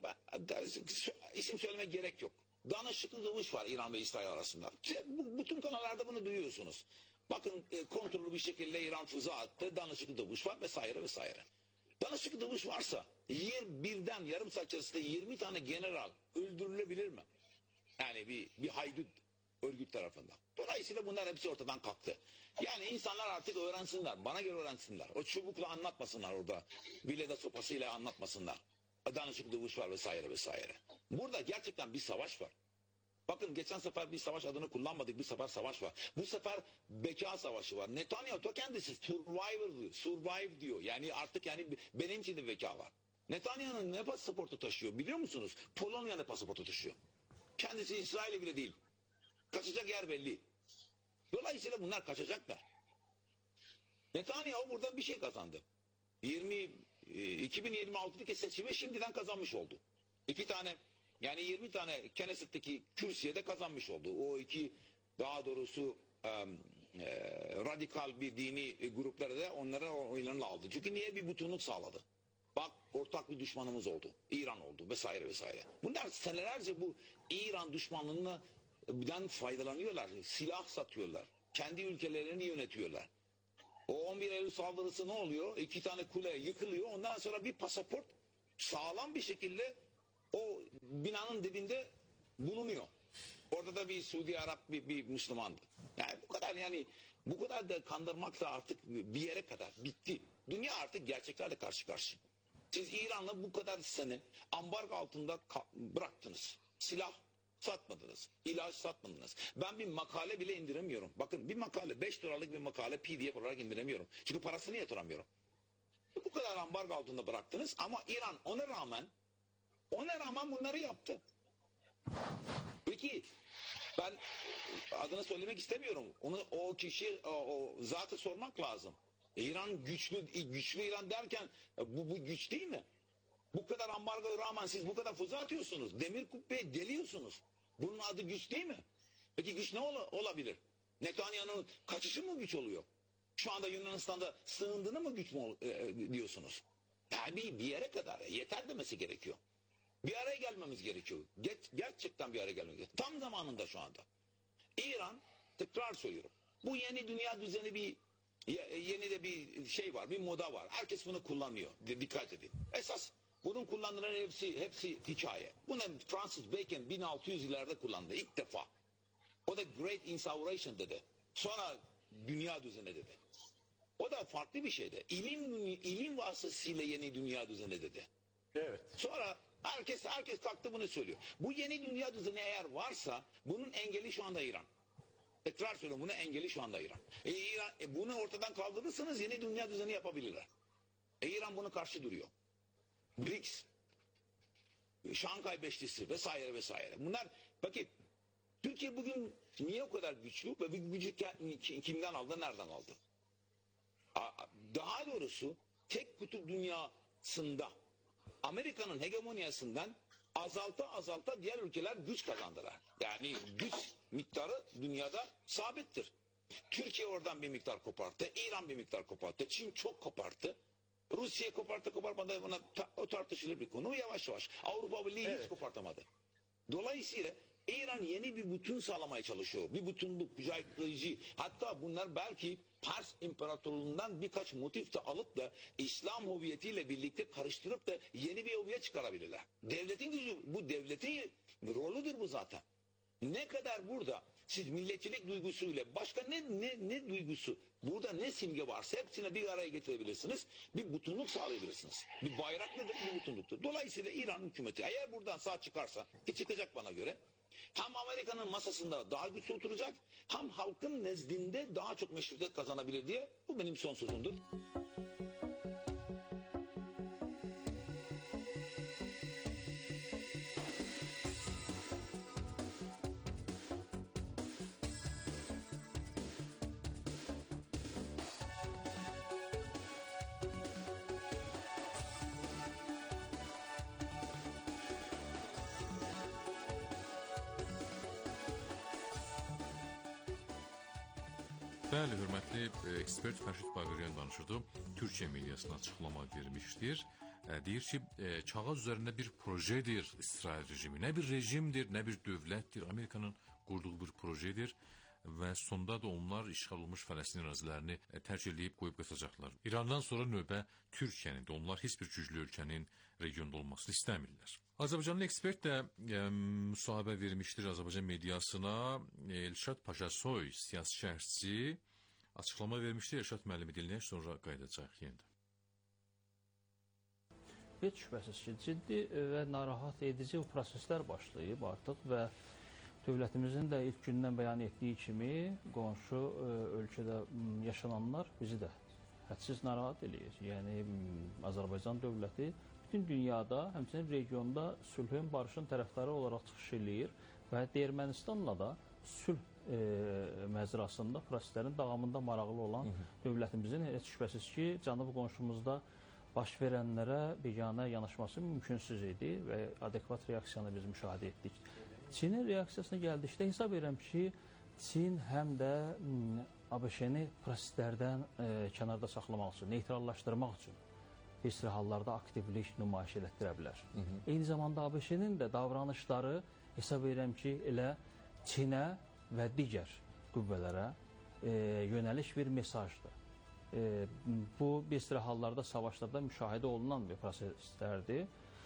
isim söylemek gerek yok. Danışıklı dövüş var İran ve İsrail arasında. Bütün kanallarda bunu duyuyorsunuz. Bakın e, kontrollü bir şekilde İran füze attı, danışıklı dövüş var vesaire vesaire. Danışıklı dövüş varsa yer, birden yarım saat içerisinde yirmi tane general öldürülebilir mi? Yani bir, bir haydut örgüt tarafından. Dolayısıyla bunlar hepsi ortadan kalktı. Yani insanlar artık öğrensinler. Bana göre öğrensinler. O çubukla anlatmasınlar orada. Vileda sopasıyla anlatmasınlar. Danışık dövüş var vesaire vesaire. Burada gerçekten bir savaş var. Bakın geçen sefer bir savaş adını kullanmadık. Bir sefer savaş var. Bu sefer beka savaşı var. Netanyahu da kendisi survivor diyor. Survive diyor. Yani artık yani benim için de beka var. Netanyahu'nun ne pasaportu taşıyor biliyor musunuz? Polonya'da pasaportu taşıyor. Kendisi İsrail'e bile değil. Kaçacak yer belli. Dolayısıyla bunlar kaçacaklar. Netanyahu buradan bir şey kazandı. yirmi, iki bin yirmi altıdaki seçimi şimdiden kazanmış oldu. İki tane yani yirmi tane Knesset'teki kürsüye de kazanmış oldu. O iki daha doğrusu e, e, radikal bir dini grupları da onlara oylarını aldı. Çünkü niye bir bütünlük sağladı? Bak ortak bir düşmanımız oldu. İran oldu vesaire vesaire. Bunlar senelerce bu İran düşmanlığından faydalanıyorlar. Silah satıyorlar. Kendi ülkelerini yönetiyorlar. O on bir Eylül saldırısı ne oluyor? İki tane kule yıkılıyor. Ondan sonra bir pasaport sağlam bir şekilde o binanın dibinde bulunuyor. Orada da bir Suudi Arap bir, bir Müslümandı. Yani bu kadar yani bu kadar da kandırmak da artık bir yere kadar bitti. Dünya artık gerçeklerle karşı karşı. Siz İran'la bu kadar sene ambargo altında bıraktınız. Silah satmadınız. İlaç satmadınız. Ben bir makale bile indiremiyorum. Bakın bir makale beş dolarlık bir makale P D F olarak indiremiyorum. Çünkü parasını yatıramıyorum. Bu kadar ambargo altında bıraktınız ama İran ona rağmen ona rağmen bunları yaptı. Peki ben adını söylemek istemiyorum. Onu o kişi o, o zatı sormak lazım. İran güçlü güçlü İran derken bu, bu güç değil mi? Bu kadar ambargoya rağmen siz bu kadar füze atıyorsunuz. Demir kubbeyi deliyorsunuz. Bunun adı güç değil mi? Peki güç ne ol olabilir? Netanyahu'nun kaçışı mı güç oluyor? Şu anda Yunanistan'da sığındığını mı güç mü e, diyorsunuz? Yani bir, bir yere kadar yeter demesi gerekiyor. Bir araya gelmemiz gerekiyor. Geç, gerçekten bir araya gelmemiz gerekiyor. Tam zamanında şu anda. İran, tekrar söylüyorum. Bu yeni dünya düzeni bir yeni de bir şey var, bir moda var. Herkes bunu kullanıyor. Dikkat edin. Esas bunun kullanılan hepsi hepsi hikaye. Bunu Francis Bacon bin altı yüzlerde kullandı ilk defa. O da Great Instauration dedi. Sonra dünya düzeni dedi. O da farklı bir şeydi. İlim ilim vasıtasıyla yeni dünya düzeni dedi. Evet. Sonra herkes herkes kalktı bunu söylüyor. Bu yeni dünya düzeni eğer varsa bunun engeli şu anda İran. Tekrar söylüyorum bunun engeli şu anda İran. E, İran e, bunu ortadan kaldırırsanız yeni dünya düzeni yapabilirler. E, İran bunu karşı duruyor. B R I C S, Şanghay Beşlisi vesaire vesaire. Bunlar bakın Türkiye bugün niye o kadar güçlü ve bu gücü kimden aldı, nereden aldı? Daha doğrusu tek kutup dünyasında Amerika'nın hegemonyasından azalta azalta diğer ülkeler güç kazandılar. Yani güç miktarı dünyada sabittir. Türkiye oradan bir miktar koparttı, İran bir miktar koparttı, Çin çok koparttı. Rusya koparttı kopartmadı buna ta, o tartışılır bir konu yavaş yavaş. Avrupa Birliği evet. hiç kopartamadı. Dolayısıyla İran yeni bir bütün sağlamaya çalışıyor. Bir bütünlük, kucaklayıcı. Hatta bunlar belki Pers İmparatorluğundan birkaç motif de alıp da İslam hüviyetiyle birlikte karıştırıp da yeni bir hüviyet çıkarabilirler. Devletin gücü, bu devletin rolüdür bu zaten. Ne kadar burada siz milliyetçilik duygusuyla başka ne ne ne duygusu burada ne simge varsa hepsini bir araya getirebilirsiniz. Bir bütünlük sağlayabilirsiniz. Bir bayrak nedir? Bir bütünlüktür. Dolayısıyla İran hükümeti eğer buradan sağ çıkarsa ki çıkacak bana göre hem Amerika'nın masasında daha güçlü oturacak hem halkın nezdinde daha çok meşruiyet kazanabilir diye bu benim son sözümdür. Bəli, hörmətli ekspert Fərşid Bağıryan danışırdı. Türkiyə mediasına açıqlama vermişdir. Deyir ki, kağız üzərində bir projedir İsrail rejimi. Nə bir rejimdir, nə bir dövlətdir. Amerikanın qurduğu bir projedir. və sonda da onlar işğal olunmuş Fələstin ərazilərini tərk edib qoyub qaçacaqlar. İrandan sonra növbə Türkiyənin də, onlar heç bir güclü ölkənin regionda olmasını istəmirlər. Azərbaycanlı ekspert də e, müsahibə vermişdir Azərbaycan mediasına. Elşad Paşasoy, siyasi şərhçi, açıqlama vermişdir. Elşad müəllimi dinləyək, sonra qayıdacaq yenə. Heç şübhəsiz ki, ciddi və narahat edici proseslər başlayıb artıq və dövlətimizin də ilk gündən bəyan etdiyi kimi qonşu ə, ölkədə yaşananlar bizi də hədsiz narahat eləyir. Yəni Azərbaycan dövləti bütün dünyada, həmçinin regionda sülhün, barışın tərəfdarı olaraq çıxış eləyir və Ermənistanla da sülh e, məzrasında proseslərin davamında maraqlı olan Hı -hı. dövlətimizin heç şübhəsiz ki, cənub qonşumuzda baş verənlərə biganə yanaşması mümkünsüz idi və adekvat reaksiyanı biz müşahidə etdik. Çinin reaksiyasına gəldikdə hesab edirəm ki, Çin həm də ABŞ-ni proseslərdən e, kənarda saxlamaq üçün, neytrallaşdırmaq üçün bir sıra hallarda aktivlik nümayiş elətdirə bilər. Hı -hı. Eyni zamanda ABŞ-nin də davranışları hesab edirəm ki, elə Çinə və digər qüvvələrə e, yönəliş bir mesajdır. E, bu bir sıra hallarda savaşlarda müşahidə olunan bir proseslərdir.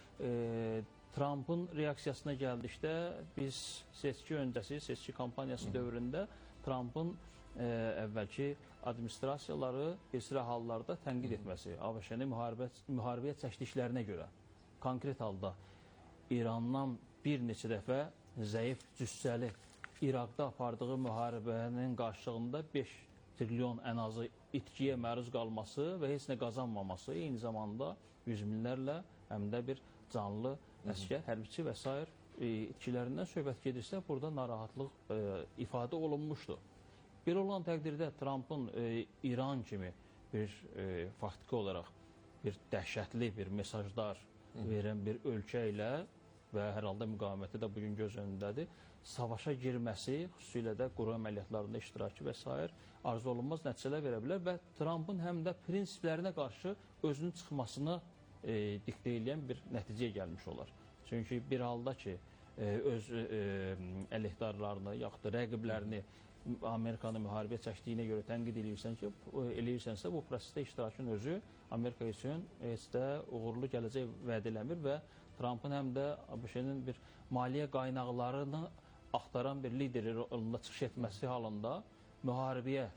E, Trump'ın reaksiyasına gəldikdə biz seçki öncəsi, seçki kampaniyası dövründə Trump'ın e, əvvəlki administrasiyaları bir sıra hallarda tənqid etməsi, ABŞ-ni müharibə, müharibəyə çəkdiklərinə görə, konkret halda İrandan bir neçə dəfə zəif cüssəli İraqda apardığı müharibənin qarşılığında beş trilyon ən azı itkiyə məruz qalması və heç nə qazanmaması, eyni zamanda yüz minlərlə həm də bir canlı əskər, hərbiçi və s. E, itkilərindən söhbət gedirsə, burada narahatlıq e, ifadə olunmuşdur. Bir olan təqdirdə Trump'ın e, İran kimi bir e, faktiki olaraq bir dəhşətli bir mesajlar Hı. verən bir ölkə ilə və hər halda müqaviməti də bugün göz önündədir, savaşa girməsi, xüsusilə də quru əməliyyatlarında iştirakı və s. arzu olunmaz nəticələr verə bilər və Trump'ın həm də prinsiplərinə qarşı özünün çıxmasını E, diktə eləyən bir nəticəyə gəlmiş olar. Çünki bir halda ki, e, öz e, əleyhdarlarını, yaxud da rəqiblərini Amerikanı müharibəyə çəkdiyinə görə tənqid eləyirsən ki, eləyirsənsə, bu prosesdə iştirakın özü Amerika üçün heç də uğurlu gələcək vəd eləmir və Trump'ın həm də ABŞ-nin bir maliyyə qaynaqlarını axtaran bir lideri rolunda çıxış etməsi halında müharibəyə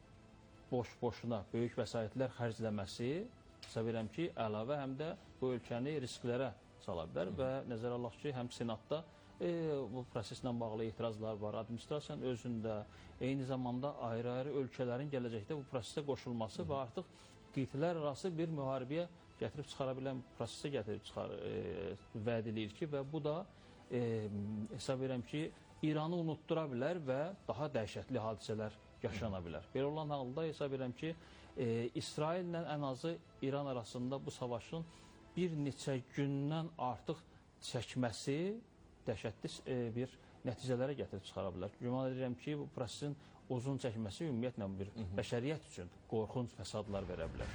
boş-boşuna böyük vəsaitlər xərcləməsi hesab edirəm ki, əlavə həm də bu ölkəni risklərə sala bilər və nəzərə alaq ki, həm Senatda e, bu proseslə bağlı etirazlar var, administrasiyanın özündə, eyni zamanda ayrı-ayrı ölkələrin gələcəkdə bu prosesə qoşulması Hı -hı. və artıq qitələr arası bir müharibəyə gətirib çıxara bilən prosesə gətirib çıxar, e, vəd edir ki, və bu da e, hesab edirəm ki, İranı unutdura bilər və daha dəhşətli hadisələr yaşana bilər. Belə olan halda hesab edirəm ki, e, İsraillə ən azı İran arasında bu savaşın bir neçə gündən artıq çəkməsi dəhşətli e, bir nəticələrə gətirib çıxara bilər. Güman edirəm ki, bu prosesin uzun çəkməsi ümumiyyətlə bir Hı -hı. bəşəriyyət üçün qorxunc fəsadlar verə bilər.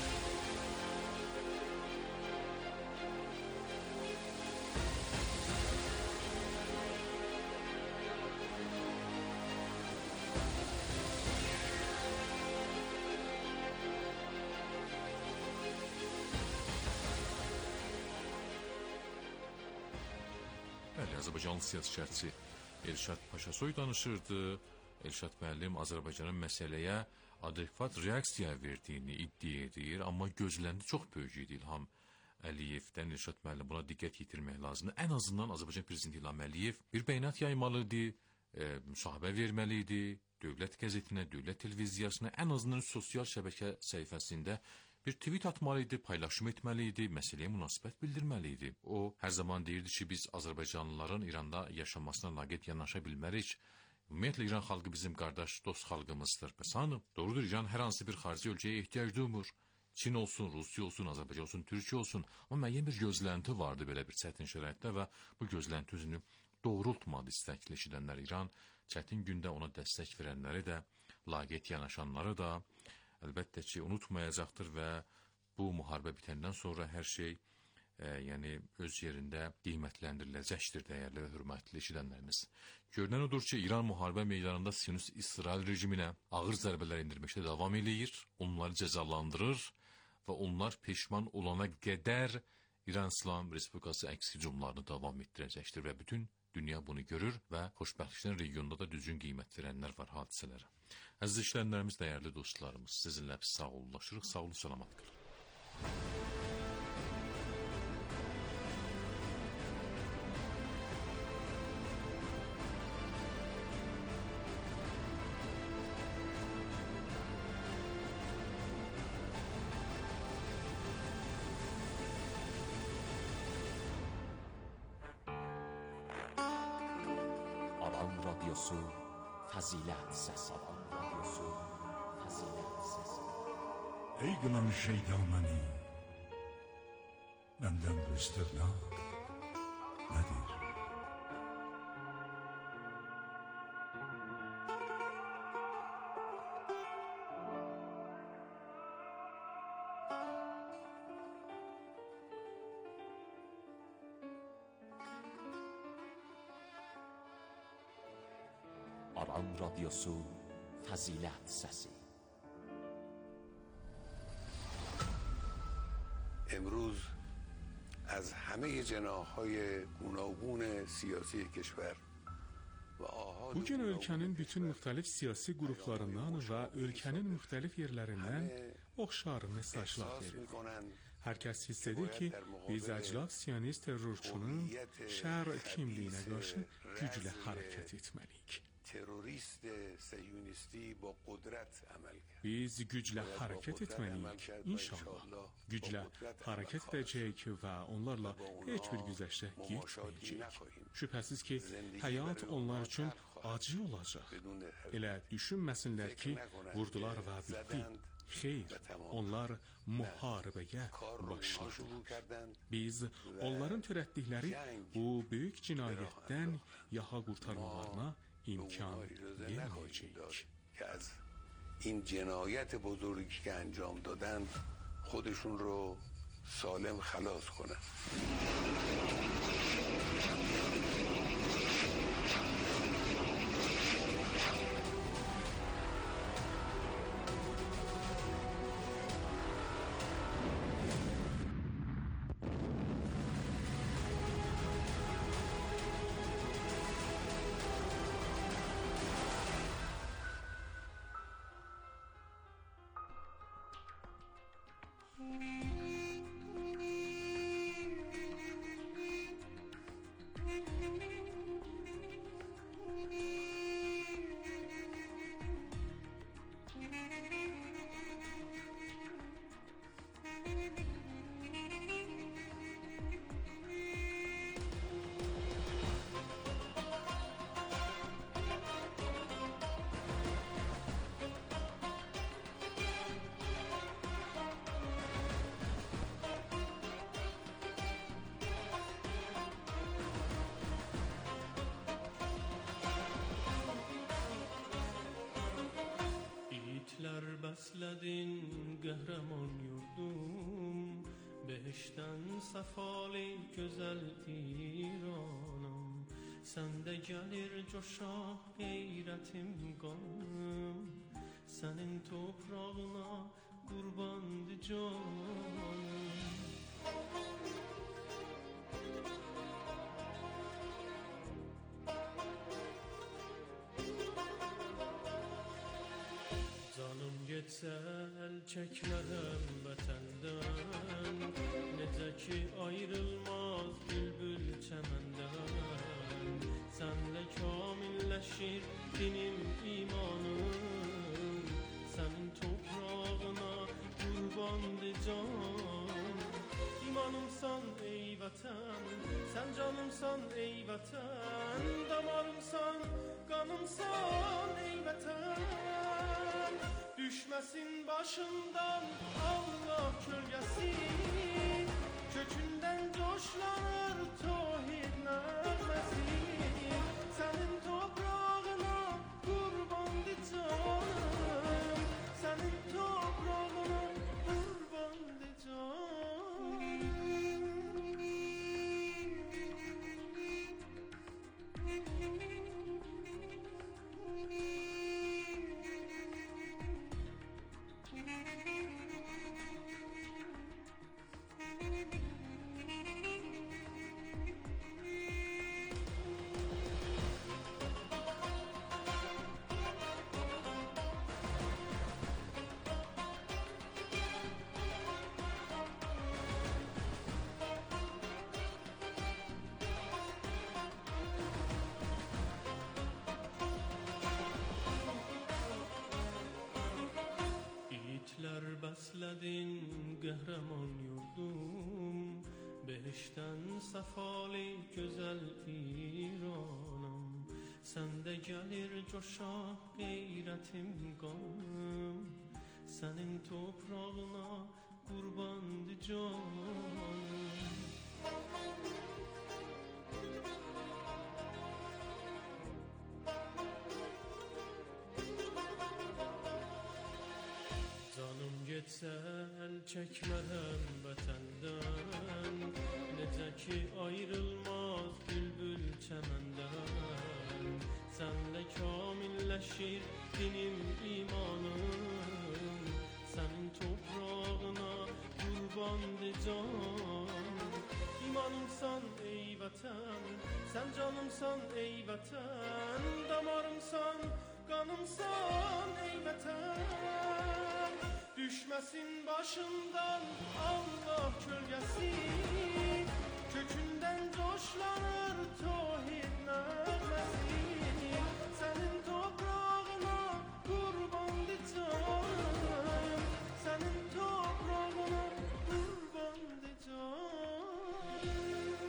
Azərbaycanlı siyasi şərhçi Elşad Paşasoy danışırdı. Elşad müəllim Azərbaycanın məsələyə adekvat reaksiya verdiyini iddia edir, amma gözləndi çox böyük idi İlham Əliyevdən. Elşad müəllim buna diqqət yetirmək lazımdır. Ən azından Azərbaycan prezidenti İlham Əliyev bir bəyanat yaymalıdır, e, müsahibə verməli dövlət qəzetinə, dövlət televiziyasına, ən azından sosial şəbəkə səhifəsində bir tweet atmalı idi, paylaşım etməli idi, məsələyə münasibət bildirməli idi. O, hər zaman deyirdi ki, biz Azərbaycanlıların İranda yaşamasına laqeyd yanaşa bilmərik. Ümumiyyətlə, İran xalqı bizim qardaş, dost xalqımızdır. Bəs hanım? Doğrudur, İran hər hansı bir xarici ölkəyə ehtiyac duymur. Çin olsun, Rusiya olsun, Azərbaycan olsun, Türkiyə olsun. Amma müəyyən bir gözlənti vardı belə bir çətin şəraitdə və bu gözlənti üzünü doğrultmadı istəkli eşidənlər İran. Çətin gündə ona dəstək verənləri də, laqeyd yanaşanları da əlbəttə ki, unutmayacaqdır və bu müharibə bitəndən sonra hər şey e, yəni öz yerində qiymətləndiriləcəkdir dəyərli və hörmətli eşidənlərimiz. Görünən odur ki, İran müharibə meydanında Siyonist İsrail rejiminə ağır zərbələr endirməkdə davam eləyir, onları cəzalandırır və onlar peşman olana qədər İran İslam Respublikası əks hücumlarını davam etdirəcəkdir və bütün dünya bunu görür və xoşbəxtlikdən regionda da düzgün qiymət verənlər var hadisələrə. Əziz işlənlərimiz, dəyərli dostlarımız, sizinlə sağ olunlaşırıq, sağ olun, salamat qalın. Aran Radyosu Fazilet Sesi. Aran Radyosu Fazilet Sesi. Ey kılan şeytanəni, məndən bu istirnaq nədir? Aran Radyosu Fazilet Sesi. امروز از همه جناح‌های گوناگون siyasi کشور Bugün ölkənin bütün müxtəlif siyasi qruplarından və ölkənin müxtəlif yerlərindən oxşar mesajlar verir. Hər kəs hiss edir ki, biz əclaf siyonist terrorçunun şər kimliyinə qarşı güclə hərəkət etməliyik. Biz güclə hərəkət etməliyik, inşallah. Güclə hərəkət edəcəyik və onlarla heç bir güzəştə getməyəcəyik. Şübhəsiz ki, həyat onlar üçün acı olacaq. Elə düşünməsinlər ki, vurdular və bitdi. Xeyr, onlar müharibəyə başladılar. Biz onların törətdikləri bu böyük cinayətdən yaxa qurtarmalarına imkan verməyəcəyik. این جنایت بزرگی که انجام دادن خودشون رو سالم خلاص کنن. Bəsledin qəhrəman yurdum, behişdən səfali gözəl İranım. Səndə gəlir coşaq qeyrətim qanım, sənin toprağına qurbandı canım. Getsə əl çəklərəm vətəndən, necə ki ayrılmaz bülbül çəməndən. Sənlə kamilləşir dinim, imanım, sənin toprağına qurbandı can. İmanımsan ey vətən, sən canımsan ey vətən, damarımsan, qanımsan ey vətən. Düşməsin başından Allah kölgəsi, kökündən coşlanır tohid nəğməsi. Sənin toprağına qurbandı canım, sənin toprağına qurbandı canım. eyledin qəhrəman yurdum, behişten safali güzel İranım. Səndə gəlir coşa qeyrətim qanım, sənin toprağına qurbandı canım. Canım getsə əl çəkmərəm vətəndən, necə ki ayrılmaz bülbül çəməndən. Sənlə kamilləşir dinim imanım, sənin toprağına qurbandı canım. İmanımsan ey vətən, sən canımsan ey vətən, damarımsan, qanımsan ey vətən. Düşməsin başından Allah kölgəsi, kökündən coşlanır tohid nəğməsi. Sənin toprağına qurbandı canım, sənin toprağına qurbandı canım.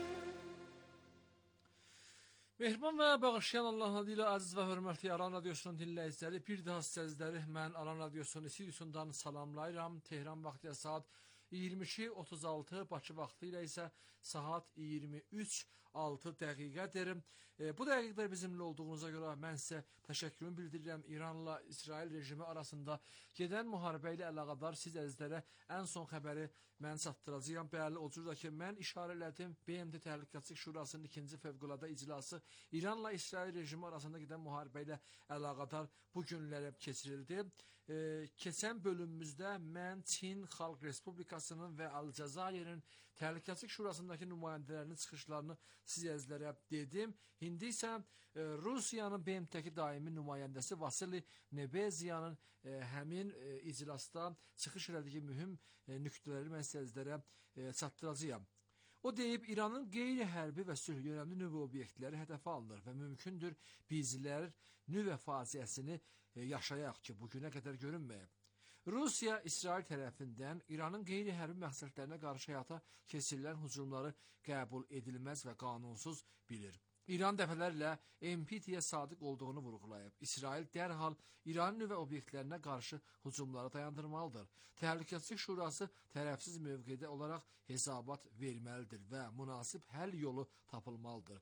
Mehriban və bağışlayan Allahın adıyla aziz və hörmətli Aran Radiosunun dinləyiciləri, bir daha sizləri mən Aran Radiosunun istüdyosundan salamlayıram. Tehran vaxtı saat iyirmi iki otuz altı, Bakı vaxtı ilə isə saat iyirmi üç altı dəqiqədir. E, bu dəqiqələr bizimlə olduğunuza görə mən sizə təşəkkürümü bildirirəm. İranla İsrail rejimi arasında gedən müharibə ilə əlaqədar siz əzizlərə ən son xəbəri mən çatdıracağam. Bəli, o cür da ki, mən işarə elədim. B M T Təhlükəsizlik Şurasının ikinci fövqəladə iclası İranla İsrail rejimi arasında gedən müharibə ilə əlaqədar bu günlərə keçirildi. E, keçən bölümümüzdə mən Çin Xalq Respublikasının və Alcəzairin Təhlükəsizlik Şurasındakı nümayəndələrinin çıxışlarını siz əzizlərə dedim. İndi isə e, Rusiyanın B M T-dəki daimi nümayəndəsi Vasili Nebeziyanın e, həmin e, iclasda çıxış elədiyi mühüm e, nüqtələri mən siz əzizlərə e, çatdıracağam. O deyib, İranın qeyri-hərbi və sülh yönəmli nüvə obyektləri hədəfə alınır və mümkündür bizlər nüvə faciəsini e, yaşayaq ki, bugünə qədər görünməyib. Rusiya, İsrail tərəfindən İranın qeyri-hərbi məqsədlərinə qarşı həyata keçirilən hücumları qəbul edilməz və qanunsuz bilir. İran dəfələrlə N P T-yə sadiq olduğunu vurğulayıb. İsrail dərhal İran nüvə obyektlərinə qarşı hücumları dayandırmalıdır. Təhlükəsizlik Şurası tərəfsiz mövqedə olaraq hesabat verməlidir və münasib həll yolu tapılmalıdır.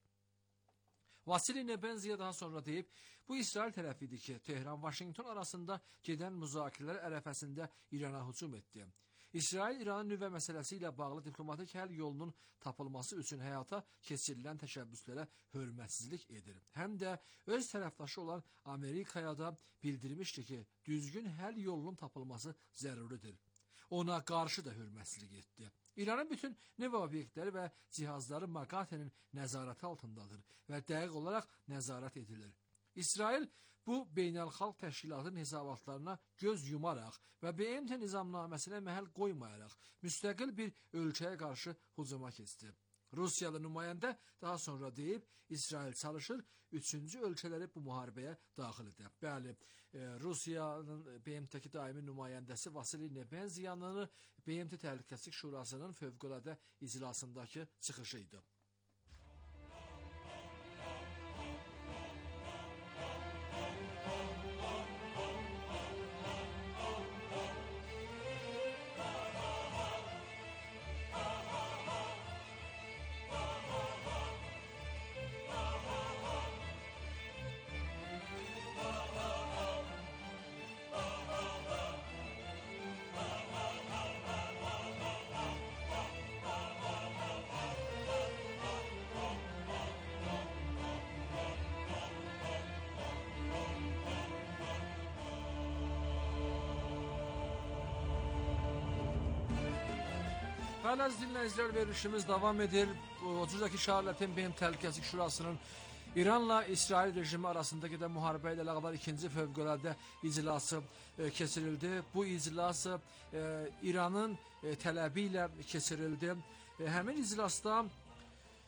Vasili Nebenziya daha sonra deyib, bu İsrail tərəfidir ki, Tehran-Vaşinqton arasında gedən müzakirələr ərəfəsində İrana hücum etdi. İsrail İranın nüvə məsələsi ilə bağlı diplomatik həll yolunun tapılması üçün həyata keçirilən təşəbbüslərə hörmətsizlik edir. Həm də öz tərəfdaşı olan Amerikaya da bildirmişdi ki, düzgün həll yolunun tapılması zəruridir. Ona qarşı da hörmətsizlik etdi. İranın bütün nüvə obyektləri və cihazları MAGATE'nin nəzarəti altındadır və dəqiq olaraq nəzarət edilir. İsrail bu beynəlxalq təşkilatın hesabatlarına göz yumaraq və B M T nizamnaməsinə məhəl qoymayaraq müstəqil bir ölkəyə qarşı hücuma keçdi. Rusiyalı nümayəndə daha sonra deyib, İsrail çalışır üçüncü ölkələri bu müharibəyə daxil edir. Bəli, e, Rusiyanın B M T-dəki daimi nümayəndəsi Vasili Nebenziyanın B M T Təhlükəsizlik Şurasının fövqəladə iclasındakı çıxışı idi. Bəli, əziz dinləyicilər, verilişimiz davam edir. O cüzdəki şəhərlətin B M T Təhlükəsizlik Şurasının İranla İsrail rejimi arasında gedən müharibə ilə əlaqədar ikinci fövqəladə iclası e, keçirildi. Bu iclas e, İranın e, tələbi ilə keçirildi. E, həmin iclasda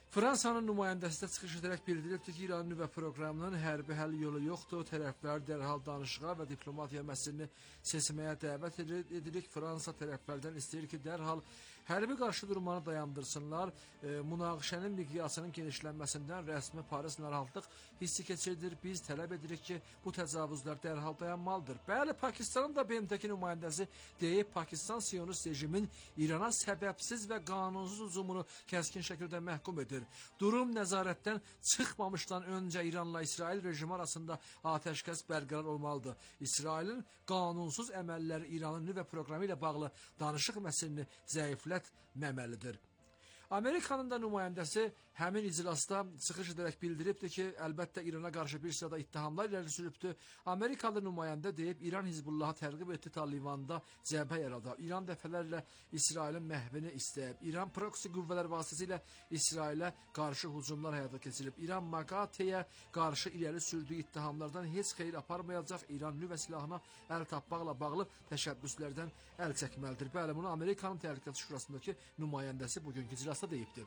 Fransanın nümayəndəsi də çıxış edərək bildiribdir ki, İranın nüvə proqramının hərbi həll yolu yoxdur. Tərəflər dərhal danışığa və diplomatiya məselini seçməyə dəvət edirik. Fransa tərəflərdən istəyir ki, dərhal hərbi qarşı durmanı dayandırsınlar. E, münaqişənin miqyasının genişlənməsindən rəsmi Paris narahatlıq hissi keçirdir. Biz tələb edirik ki, bu təcavüzlər dərhal dayanmalıdır. Bəli, Pakistanın da B M T-ki nümayəndəsi deyib, Pakistan Siyonist rejimin İrana səbəbsiz və qanunsuz hücumunu kəskin şəkildə məhkum edir. Durum nəzarətdən çıxmamışdan öncə İranla İsrail rejimi arasında atəşkəs bərqərar olmalıdır. İsrailin qanunsuz əməlləri İranın nüvə proqramı ilə bağlı danışıq məselini zəiflətməməlidir. Amerikanın da nümayəndəsi həmin iclasda çıxış edərək bildiribdir ki, əlbəttə İrana qarşı bir sırada ittihamlar irəli sürübdür. Amerikalı nümayəndə deyib, İran Hizbullahı tərqib etdi, Talivanda cəbhə yaradıb. İran dəfələrlə İsrailin məhvini istəyib. İran proksi qüvvələr vasitəsilə İsrailə qarşı hücumlar həyata keçirib. İran MAGATE-yə qarşı irəli sürdüyü ittihamlardan heç xeyir aparmayacaq. İran nüvə silahına əl tapmaqla bağlı təşəbbüslərdən əl çəkməlidir. Bəli, bunu Amerikanın Təhlükəsizlik Şurasındakı nümayəndəsi bugünkü iclasda deyibdir.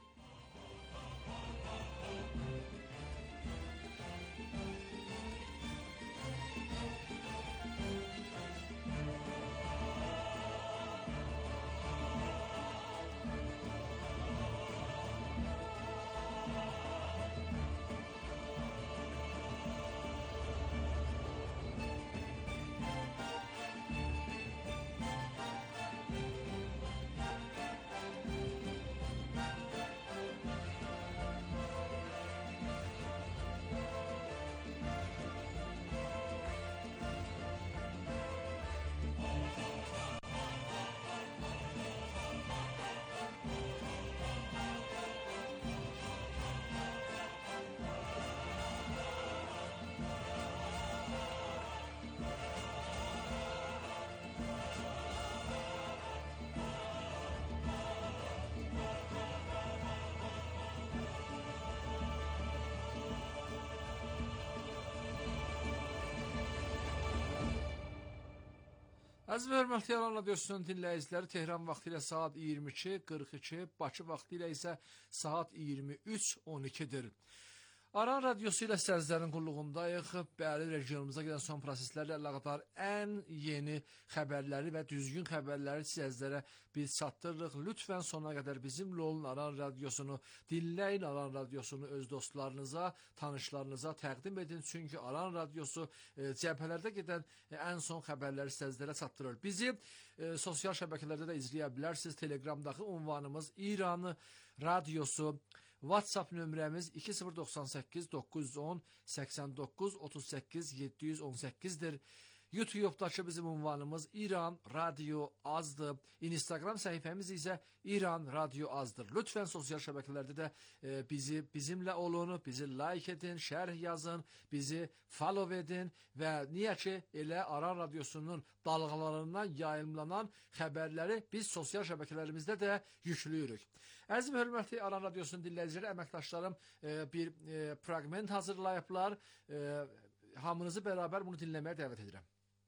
Əziz və hörmətli İran Radiosunun dinləyiciləri, Tehran vaxtı ilə saat iyirmi iki qırx iki, Bakı vaxtı ilə isə saat iyirmi üç on ikidir. Aran Radiosu ilə sərzlərin qulluğundayıq. Bəli, regionumuza gedən son proseslərlə əlaqədar ən yeni xəbərləri və düzgün xəbərləri sərzlərə biz çatdırırıq. Lütfən sonuna qədər bizimlə olun. Aran Radiosunu dinləyin. Aran Radiosunu öz dostlarınıza, tanışlarınıza təqdim edin. Çünki Aran Radiosu e, cəbhələrdə gedən e, ən son xəbərləri sərzlərə çatdırır. Bizi e, sosial şəbəkələrdə də izləyə bilərsiniz. Telegramdakı ünvanımız İran Radiosu. WhatsApp nömrəmiz iki sıfır doxsan səkkiz doqquz yüz on səksən doqquz otuz səkkiz yeddi yüz on səkkizdir. YouTube'dakı bizim ünvanımız İran Radio Azdır. Instagram səhifəmiz isə İran Radio Azdır. Lütfən sosial şəbəkələrdə də e, bizi bizimlə olun, bizi like edin, şərh yazın, bizi follow edin və niyə ki elə Aran Radiosunun dalğalarından yayımlanan xəbərləri biz sosial şəbəkələrimizdə də yüklüyürük. Əziz və hörmətli Aran Radiosunun dinləyiciləri, əməkdaşlarım e, bir e, fragment hazırlayıblar. E, hamınızı bərabər bunu dinləməyə dəvət edirəm.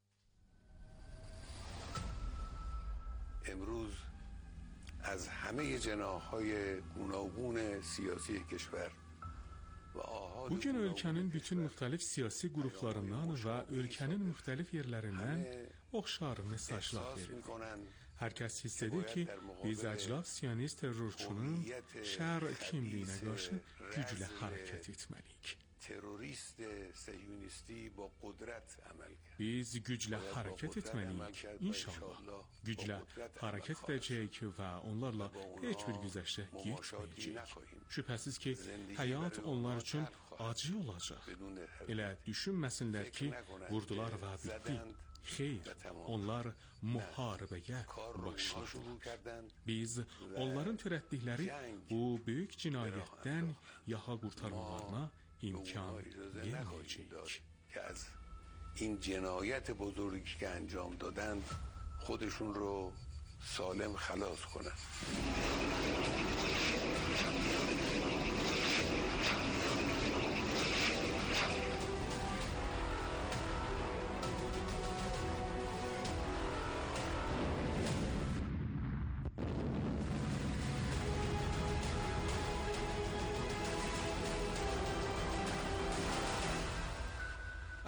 امروز از همه جناح‌های گوناگون سیاسی کشور Bugün ölkənin bütün müxtəlif siyasi qruplarından və ölkənin müxtəlif yerlərindən oxşar mesajlar verilir. Hər kəs hiss edir ki, biz əclaf siyonist terrorçunun şər kimliyinə qarşı güclə hərəkət etməliyik. Biz güclə hərəkət etməliyik, inşallah. Güclə hərəkət edəcəyik və onlarla heç bir güzəştə getməyəcəyik. Şübhəsiz ki, həyat onlar üçün acı olacaq. Elə düşünməsinlər ki, vurdular və bitdi. Xeyr, onlar müharibəyə başladılar. Biz onların törətdikləri bu böyük cinayətdən yaxa qurtarmalarına imkan verməyəcəyik. این جنایت بزرگی که انجام دادند خودشون رو سالم خلاص کنند.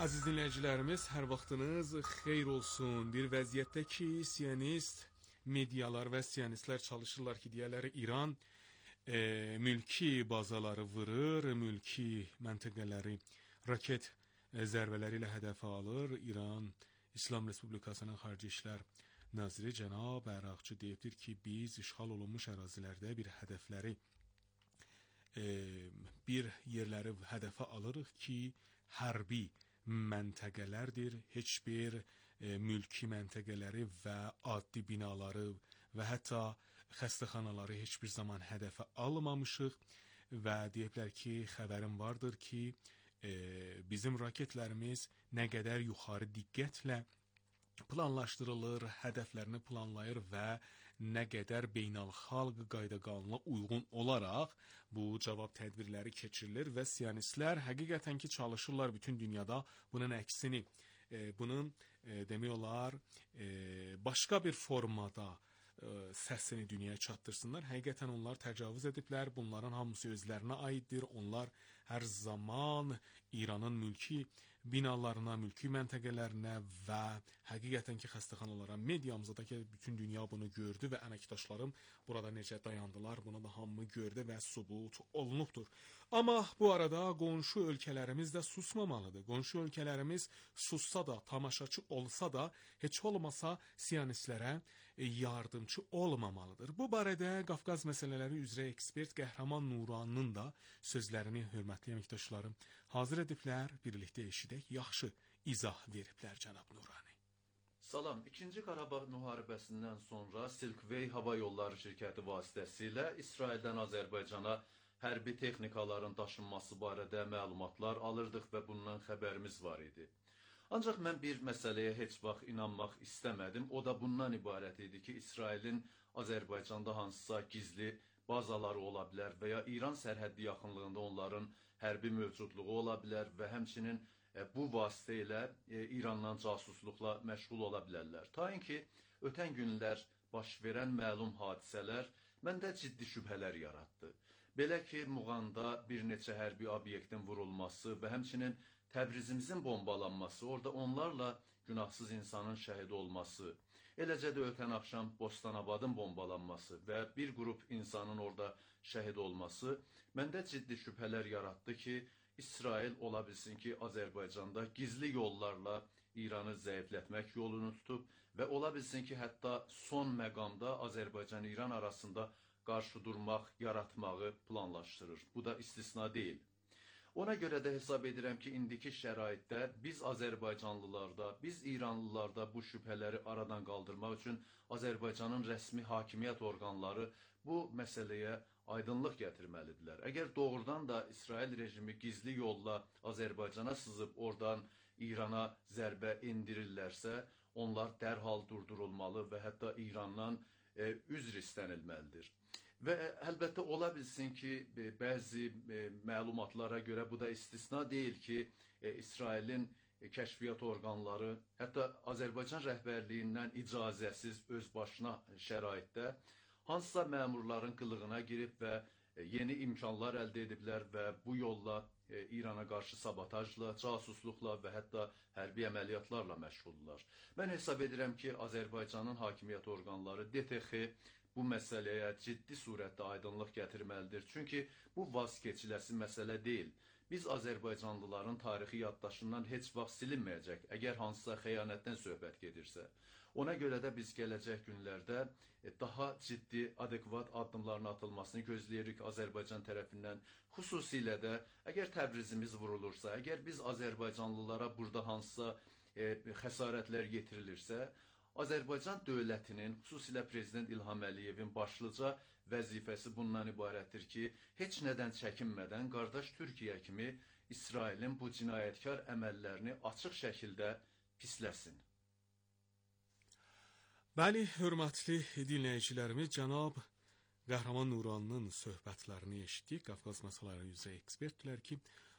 Əziz dinləyicilərimiz, hər vaxtınız xeyir olsun. Bir vəziyyətdə ki, siyonist medialar və siyonistlər çalışırlar ki, deyələri İran e, mülki bazaları vurur, mülki məntəqələri raket e, zərbələri ilə hədəfə alır. İran İslam Respublikasının Xarici İşlər Naziri cənab Əraqçı deyibdir ki, biz işğal olunmuş ərazilərdə bir hədəfləri e, bir yerləri hədəfə alırıq ki, hərbi məntəqələrdir, heç bir e, mülki məntəqələri və addi binaları və hətta xəstəxanaları heç bir zaman hədəfə almamışıq və deyiblər ki, xəbərim vardır ki, e, bizim raketlərimiz nə qədər yuxarı diqqətlə planlaşdırılır, hədəflərini planlayır və nə qədər beynəlxalq qayda qanuna uyğun olaraq bu cavab tədbirləri keçirilir və siyonistlər həqiqətən ki çalışırlar bütün dünyada bunun əksini, e, bunun e, demək olar e, başqa bir formada e, səsini dünyaya çatdırsınlar. Həqiqətən onlar təcavüz ediblər, bunların hamısı özlərinə aiddir. Onlar hər zaman İranın mülki binalarına, mülki məntəqələrinə və həqiqətən ki xəstəxanalara, mediamızda da ki bütün dünya bunu gördü və əməkdaşlarım burada necə dayandılar, bunu da hamı gördü və sübut olunubdur. Amma bu arada qonşu ölkələrimiz də susmamalıdır. Qonşu ölkələrimiz sussa da, tamaşaçı olsa da heç olmasa siyonistlərə yardımcı olmamalıdır. Bu barədə Qafqaz məsələləri üzrə ekspert Qəhrəman Nuranının da sözlərini hörmətli əməkdaşlarım hazır ediblər, birlikdə eşidək, yaxşı izah veriblər cənab Nurani. Salam, ikinci Qarabağ müharibəsindən sonra Silkway Hava Yolları şirkəti vasitəsilə İsraildən Azərbaycana hərbi texnikaların daşınması barədə məlumatlar alırdıq və bundan xəbərimiz var idi. Ancaq mən bir məsələyə heç vaxt inanmaq istəmədim. O da bundan ibarət idi ki, İsrailin Azərbaycanda hansısa gizli bazaları ola bilər və ya İran sərhəddi yaxınlığında onların hərbi mövcudluğu ola bilər və həmçinin e, bu vasitə ilə e, İrandan casusluqla məşğul ola bilərlər. Tayin ki, ötən günlər baş verən məlum hadisələr məndə ciddi şübhələr yaratdı. Belə ki, Muğanda bir neçə hərbi obyektin vurulması və həmçinin Təbrizimizin bombalanması, orada onlarla günahsız insanın şəhid olması, eləcə də ötən axşam Bostanabadın bombalanması və bir qrup insanın orada şəhid olması məndə ciddi şübhələr yaratdı ki, İsrail ola bilsin ki, Azərbaycanda gizli yollarla İranı zəiflətmək yolunu tutub və ola bilsin ki, hətta son məqamda Azərbaycan-İran arasında qarşı durmaq, yaratmağı planlaşdırır. Bu da istisna deyil. Ona görə də hesab edirəm ki, indiki şəraitdə biz Azərbaycanlılarda, biz İranlılarda bu şübhələri aradan qaldırmaq üçün Azərbaycanın rəsmi hakimiyyət orqanları bu məsələyə aydınlıq gətirməlidirlər. Əgər doğrudan da İsrail rejimi gizli yolla Azərbaycana sızıb oradan İrana zərbə indirirlərsə, onlar dərhal durdurulmalı və hətta İrandan e, üzr istənilməlidir. Və əlbəttə ola bilsin ki, bəzi məlumatlara görə bu da istisna deyil ki, İsrailin kəşfiyyat orqanları, hətta Azərbaycan rəhbərliyindən icazəsiz öz başına şəraitdə hansısa məmurların qılığına girib və yeni imkanlar əldə ediblər və bu yolla İrana qarşı sabotajla, casusluqla və hətta hərbi əməliyyatlarla məşğuldurlar. Mən hesab edirəm ki, Azərbaycanın hakimiyyət orqanları D T X bu məsələyə ciddi surətdə aydınlıq gətirməlidir. Çünki bu vazkeçiləsi məsələ deyil. Biz Azərbaycanlıların tarixi yaddaşından heç vaxt silinməyəcək, əgər hansısa xəyanətdən söhbət gedirsə. Ona görə də biz gələcək günlərdə daha ciddi, adekvat addımların atılmasını gözləyirik Azərbaycan tərəfindən. Xüsusilə də, əgər Təbrizimiz vurulursa, əgər biz Azərbaycanlılara burada hansısa e, xəsarətlər yetirilirsə, Azərbaycan dövlətinin, xüsusilə Prezident İlham Əliyevin başlıca vəzifəsi bundan ibarətdir ki, heç nədən çəkinmədən qardaş Türkiyə kimi İsrailin bu cinayətkar əməllərini açıq şəkildə pisləsin. Bəli, hörmətli dinləyicilərimiz, cənab Qəhrəman Nuranının söhbətlərini eşitdik. Qafqaz məsələləri üzrə ekspertlər ki,